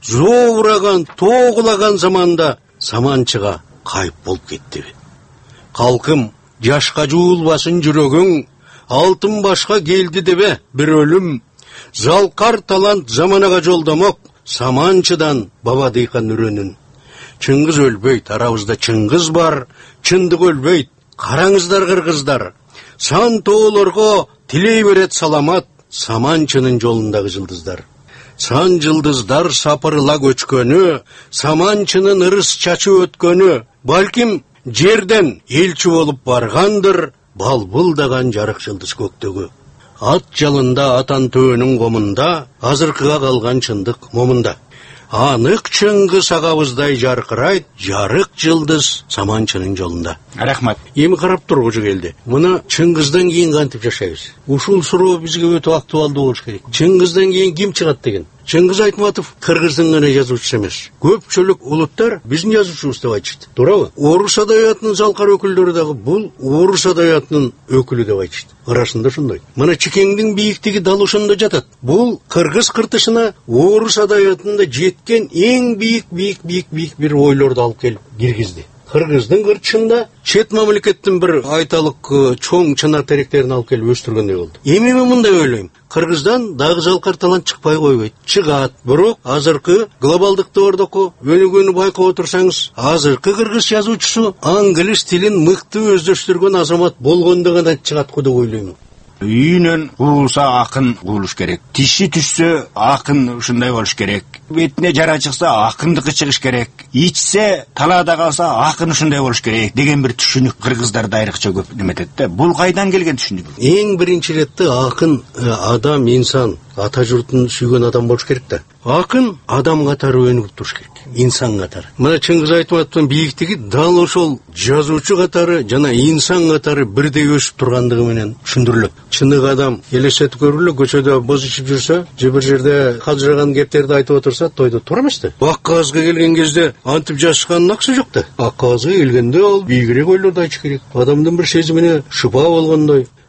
Зоураган, тоогулаган заманда Саманчыга кайып болуп кеттиби. Калкым, жашка жуулбасын жүрөгүң, алтын башка келди дебе бир өлүм. Залкар талант заманага жолдомок, Саманчыдан баба дыйкан үрөнүн. Чыңгыз өлбөйт, арабызда Чыңгыз бар, чындык өлбөйт, караңыздар кыргыздар. Сан тоолорго тилей берет саламат, Саманчынын жолундагы жылдыздар. Сан жылдыздар сапырыла көчкөнү, Саманчынын ырыс чачы өткөнү. Балким жерден элчи болуп баргандыр, балбылдаган жарык жылдыз көктөгү. Ат жалында, атан төөнүн комунда, азыркыга калган чындык момунда. Анык Чыңгыз агабыздай жаркырайт, жарык жылдыз Саманчынын жолунда. Рахмат. Эми карап тургучу келди. Мына Чыңгыздан кийин кантип жашайбыз? Ушул суроо бизге өтө актуалдуу болуш керек. Чыңгыздан кийин ким чыгат деген? Чыңгыз Айтматов кыргыздын гана жазуучусу эмес. Көпчүлүк улуттар биздин жазуучубуз деп айтышты. Туурабы? Орус адабиятынын залкар өкүлдөрү дагы бул орус адабиятынын өкүлү деп айтышты. Арасында ошондой. Мына Чекеңдин бийиктиги дал ошондо жатат. Бул кыргыз кыртышына орус адабиятында жеткен эң бийик бир ойлорду алып келип киргизди. Кыргыздын кыртышында чет мамлекеттин бир айталык чоң чынар теректерин алып келип өстүргөндөй болду. Эми мен мындай ойлойм. Кыргыздан дагы жалкар талант чыкпай койбойт. Чыгат. Бирок азыркы глобалдык тоордоку өнүгүүнү байкап отурсаңыз, азыркы кыргыз жазуучусу англис тилин мыкты өздөштүргөн азамат болгондо гана чыгат го деп ойлойм. Үйүнөн куулса акын куулуш керек. Тиши түшсө акын ушундай болуш керек. Бетине жара чыкса акындыкы чыгыш керек. Ичсе талаада калса акын ушундай болуш керек деген бир түшүнүк кыргыздарда айрыкча көп неметет да. Бул кайдан келген түшүнүк? Эң биринчи иретте акын адам, инсан, ата журтун сүйгөн адам болуш керек да. Акын адам катары өнүгүп туруш керек, инсан катары. Мына Чыңгыз Айтматовдун бийиктиги дал ошол жазуучу катары жана инсан катары бирдей өсүп тургандыгы менен түшүндүрүлөт. Чынык адам элестетип көргүлө, көчөдө боз ичип жүрсө, же бир жерде калжыраган кептерди айтып отурса, тойдо туура эмес да. Ак кагазга келген кезде антип жазышканын акысы жок да. Ак кагазга келгенде ал бийигирээк ойлорду айтыш керек. Адамдын бир сезимине шыпа болгондой,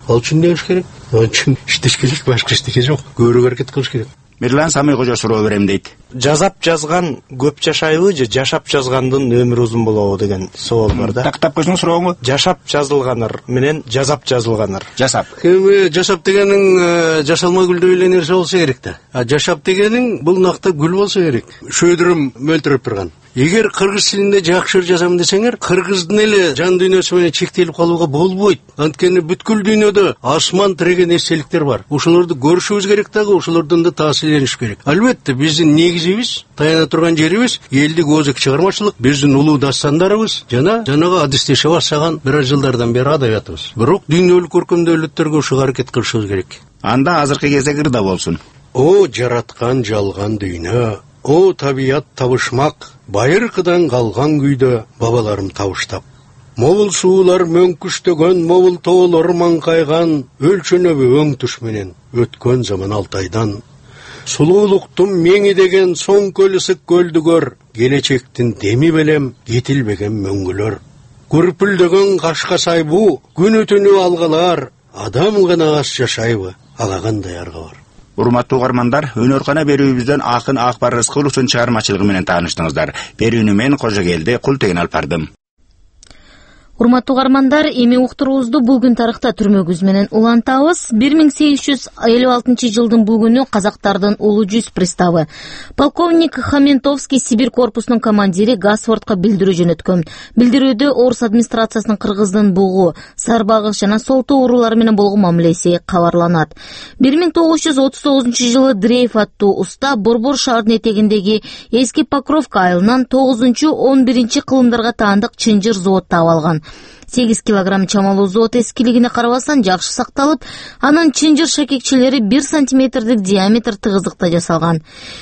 Ал үчүн эмне кылыш керек? Ал үчүн иштеш керек, башка эчтеке жок. Көбүрөөк аракет кылыш керек. Мирлан Самый кожо суроо берем дейт. Жазап жазган көп жашайбы же жашап жазгандын өмүрү узун болобу деген суроол бар да. Тактап койсоң сурооңу. Жашап жазылганыр менен жазап жазылганыр. Жасап. Жашап дегениң жашалмай гүлдөй эле нерсе болсо керек да. А жашап дегениң бул накта гүл болсо керек. Шөдүрүм мөлтүрөп турган. Эгер кыргыз тилинде жакшы жазам десеңер, кыргыздын эле жан дүйнөсү менен чектелип калууга болбойт. Анткени бүткүл дүйнөдө асман тиреген эстеликтер бар. Ошолорду көрүшүбүз керек дагы, ошолордон да таасирлениш керек. Албетте биздин негизибиз, таяна турган жерибиз элдик озок чыгармачылык, биздин улуу дастандарыбыз жана жанагы адистеше баштаган бир жылдардан бери адабиятыбыз. Бирок дүйнөлүк көркөмдүүлүктөргө ушуга аракет кылышыбыз керек. Анда азыркы кезек ырда болсун. О жараткан жалган дүйнө, о табият табышмак, байыркыдан калган күйдө бабаларым табыштап. Мобул суулар мөңкүштөгөн, мобул тоолор маңкайган, өлчөнөбү өң түш менен өткөн заман Алтайдан. Сулуулуктун меңи деген соң көл ысык көлдүгөр, келечектин деми белем кетилбеген мөңгүлөр. Күрпүлдөгөн кашка сайбу, күнү түнү алгалар, адам гана аз жашайбы, ага кандай арга бар. Урматтуу угармандар, өнөркана берүүбүздөн акын Акбар Рыскуловдун чыгармачылыгы менен тааныштыңыздар. Берүүнү мен Кожогелди Култеген алып бардым. Урматтуу угармандар, эми уктуруубузду бул күн тарыхта түрмөгүбүз менен улантабыз. 1856 жылдын бул күнү казактардын улуу жүз приставы полковник Хаментовский Сибирь корпусунун командири Гасфордко билдирүү жөнөткөн. Билдирүүдө орус администрациясынын кыргыздын бугу, сарбагыш жана солтоо уруулары менен болгон мамилеси кабарланат. 1939 жылы Дрейф аттуу уста Борбор шаарынын этегиндеги эски Покровка айылынан 9-11 кылымдарга таандык чынжыр завод таап алган. 8 килограмм чамалуу завод эскилигине карабастан жакшы сакталып, анын чынжыр шакекчелери 1 сантиметрдик диаметр тыгыздыкта жасалган.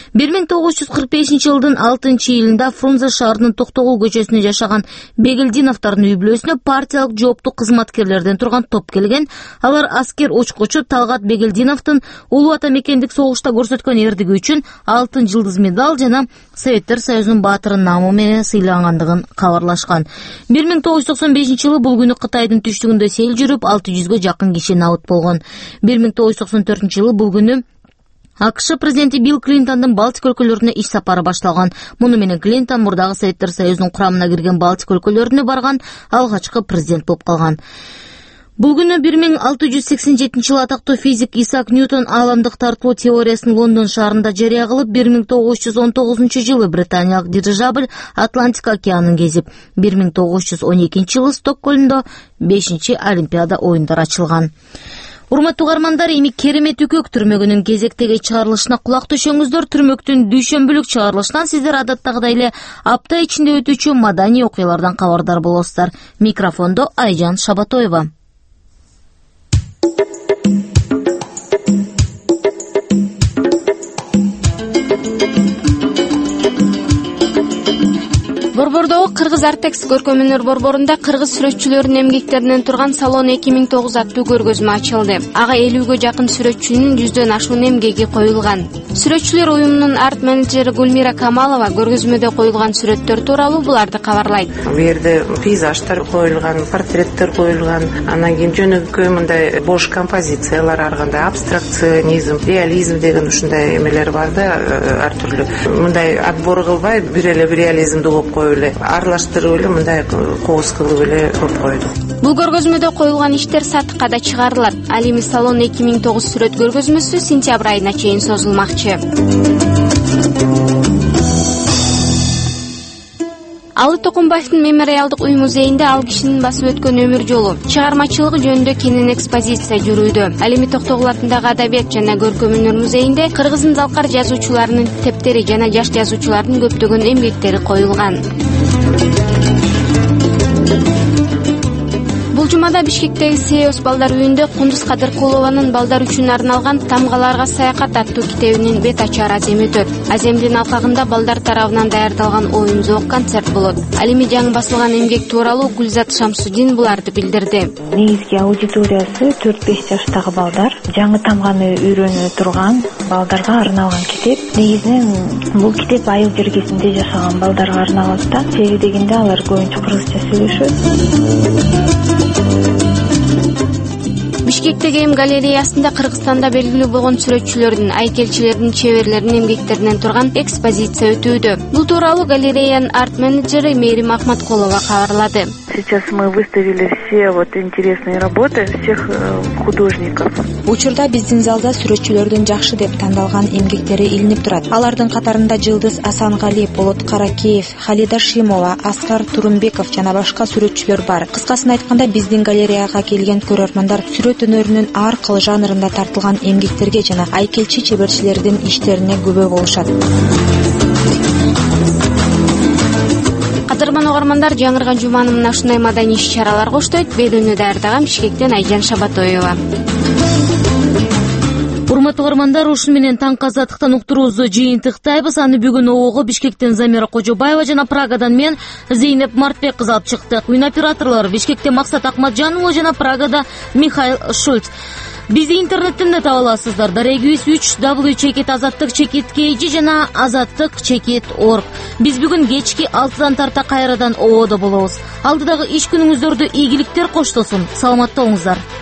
1945 жылдын 6-июлунда Фрунзе шаарынын Токтогул көчөсүндө жашаган Бегелдиновдордун үй-бүлөсүнө партиялык жооптуу кызматкерлерден турган топ келген. Алар аскер учкучу Талгат Бегелдиновдун улуу ата мекендик согушта көрсөткөн эрдиги үчүн алтын жылдыз медаль жана Советтер Союзунун баатыры намы менен сыйлангандыгын кабарлашкан. 1995 жылы бул күнү Кытайдын түштүгүндө сел жүрүп 600гө жакын киши набыт болгон. 1994 жылы бул күнү АКШ президенти Билл Клинтондун Балтик өлкөлөрүнө иш сапары башталган. Муну менен Клинтон мурдагы Советтер Союзунун курамына кирген Балтик өлкөлөрүнө барган алгачкы президент болуп калган. Бул күнү 1687 жылы атактуу физик Исаак Ньютон ааламдык тартылуу теориясын Лондон шаарында жарыя кылып, 1919 жылы британиялык дирижабль Атлантика океанын кезип, 1912 жылы Стокгольмдо 5-чи Олимпиада оюндары ачылган. Урматтуу угармандар, эми керемет үкөк түрмөгүнүн кезектеги чыгарылышына кулак төшөңүздөр. Түрмөктүн дүйшөмбүлүк чыгарылышынан сиздер адаттагыдай эле апта ичинде өтүүчү маданий окуялардан кабардар болосуздар. Микрофондо Айжан Шабатоева. Борбордогу Кыргыз Артекс көркөмөнөр борборунда кыргыз сүрөтчүлөрүнүн эмгектеринен турган Салон 2009 аттуу көргөзмө ачылды. Ага 50гө жакын сүрөтчүнүн 100дөн ашуун эмгеги коюлган. Сүрөтчүлөр уюмунун арт менеджери Гүлмира Камалова көргөзмөдө коюлган сүрөттөр тууралуу буларды кабарлайт. Бу жерде пейзаждар коюлган, портреттер коюлган, анан кийин жөнөкөй мындай бош композициялар, ар кандай абстракционизм, реализм деген ушундай эмелер бар да, ар түрлүү. Мындай отбор кылбай, бир эле реализмди коюп коюп аралаштырып эле мындай кооз кылып эле коюп койду. Бул көргөзмөдө коюлган иштер сатыкка да чыгарылат. Ал эми Салон 2009 сүрөт көргөзмөсү сентябрь айына чейин созулмакчы. Алы Токумбаевдин мемориалдык үй-музейинде ал кишинин басып өткөн өмүр жолу, чыгармачылыгы жөнүндө кенен экспозиция жүрүүдө. Ал эми Токтогул атындагы Адабият жана көркөмөнөр музейинде кыргыздын залкар жазуучуларынын китептери жана жаш жазуучулардын көптөгөн эмгектери коюлган. Бул жумада Бишкектеги Сеос балдар үйүндө Кундуз Кадыркулованын балдар үчүн арналган Тамгаларга саякат аттуу китебинин бет ачар аземи өтөт. Аземдин алкагында балдар тарабынан даярдалган оюн зоок концерт болот. Ал эми жаңы басылган эмгек тууралуу Гүлзат Шамсудин буларды билдирди. Негизги аудиториясы 4-5 жаштагы балдар, жаңы тамганы үйрөнө турган балдарга арналган китеп. Негизинен бул китеп айыл жергесинде жашаган балдарга арналат да. Себеби дегенде алар көбүнчө кыргызча сүйлөшөт. Бишкектеги Эм галереясында Кыргызстанда белгилүү болгон сүрөтчүлөрдүн, айкелчилердин, чеберлердин эмгектеринен турган экспозиция өтүүдө. Бул тууралуу галереянын арт-менеджери Мээрим Ахматкулова кабарлады. Сейчас мы выставили все интересные работы всех художников. Учурда биздин залда сүрөтчүлөрдүн жакшы деп тандалган эмгектери илинип турат. Алардын катарында Жылдыз Асангали, Болот Каракеев, Халида Шимова, Аскар Турумбеков жана башка сүрөтчүлөр бар. Кыскасын айтканда, биздин галереяга келген көрөрмандар сүрөт өнөрүнүн ар кыл жанрында тартылган эмгектерге жана айкелчи чеберчилердин иштерине күбө болушат. Кадырман угармандар, жаңырган жуманы мына ушундай маданий иш-чаралар коштойт. Берүүнү даярдаган Бишкектен Айжан Шабатоева. Урматтуу угармандар, ушун менен таңкы азаттыктан уктуруубузду жыйынтыктайбыз. Аны бүгүн ого Бишкектен Замира Кожобаева жана Прагадан мен Зейнеп Мартбек кыз алып чыктык. Уюн операторлор Бишкекте Максат Акматжанова жана Прагада Михаил Шульц. Бизди интернеттен да таба аласыздар. Дарегибиз 3w.azattik.kg жана azattik.org. Биз бүгүн кечки 6-дан тарта кайрадан ободо болобуз. Алдыдагы иш күнүңүздөрдү ийгиликтер коштосун. Саламатта болуңуздар.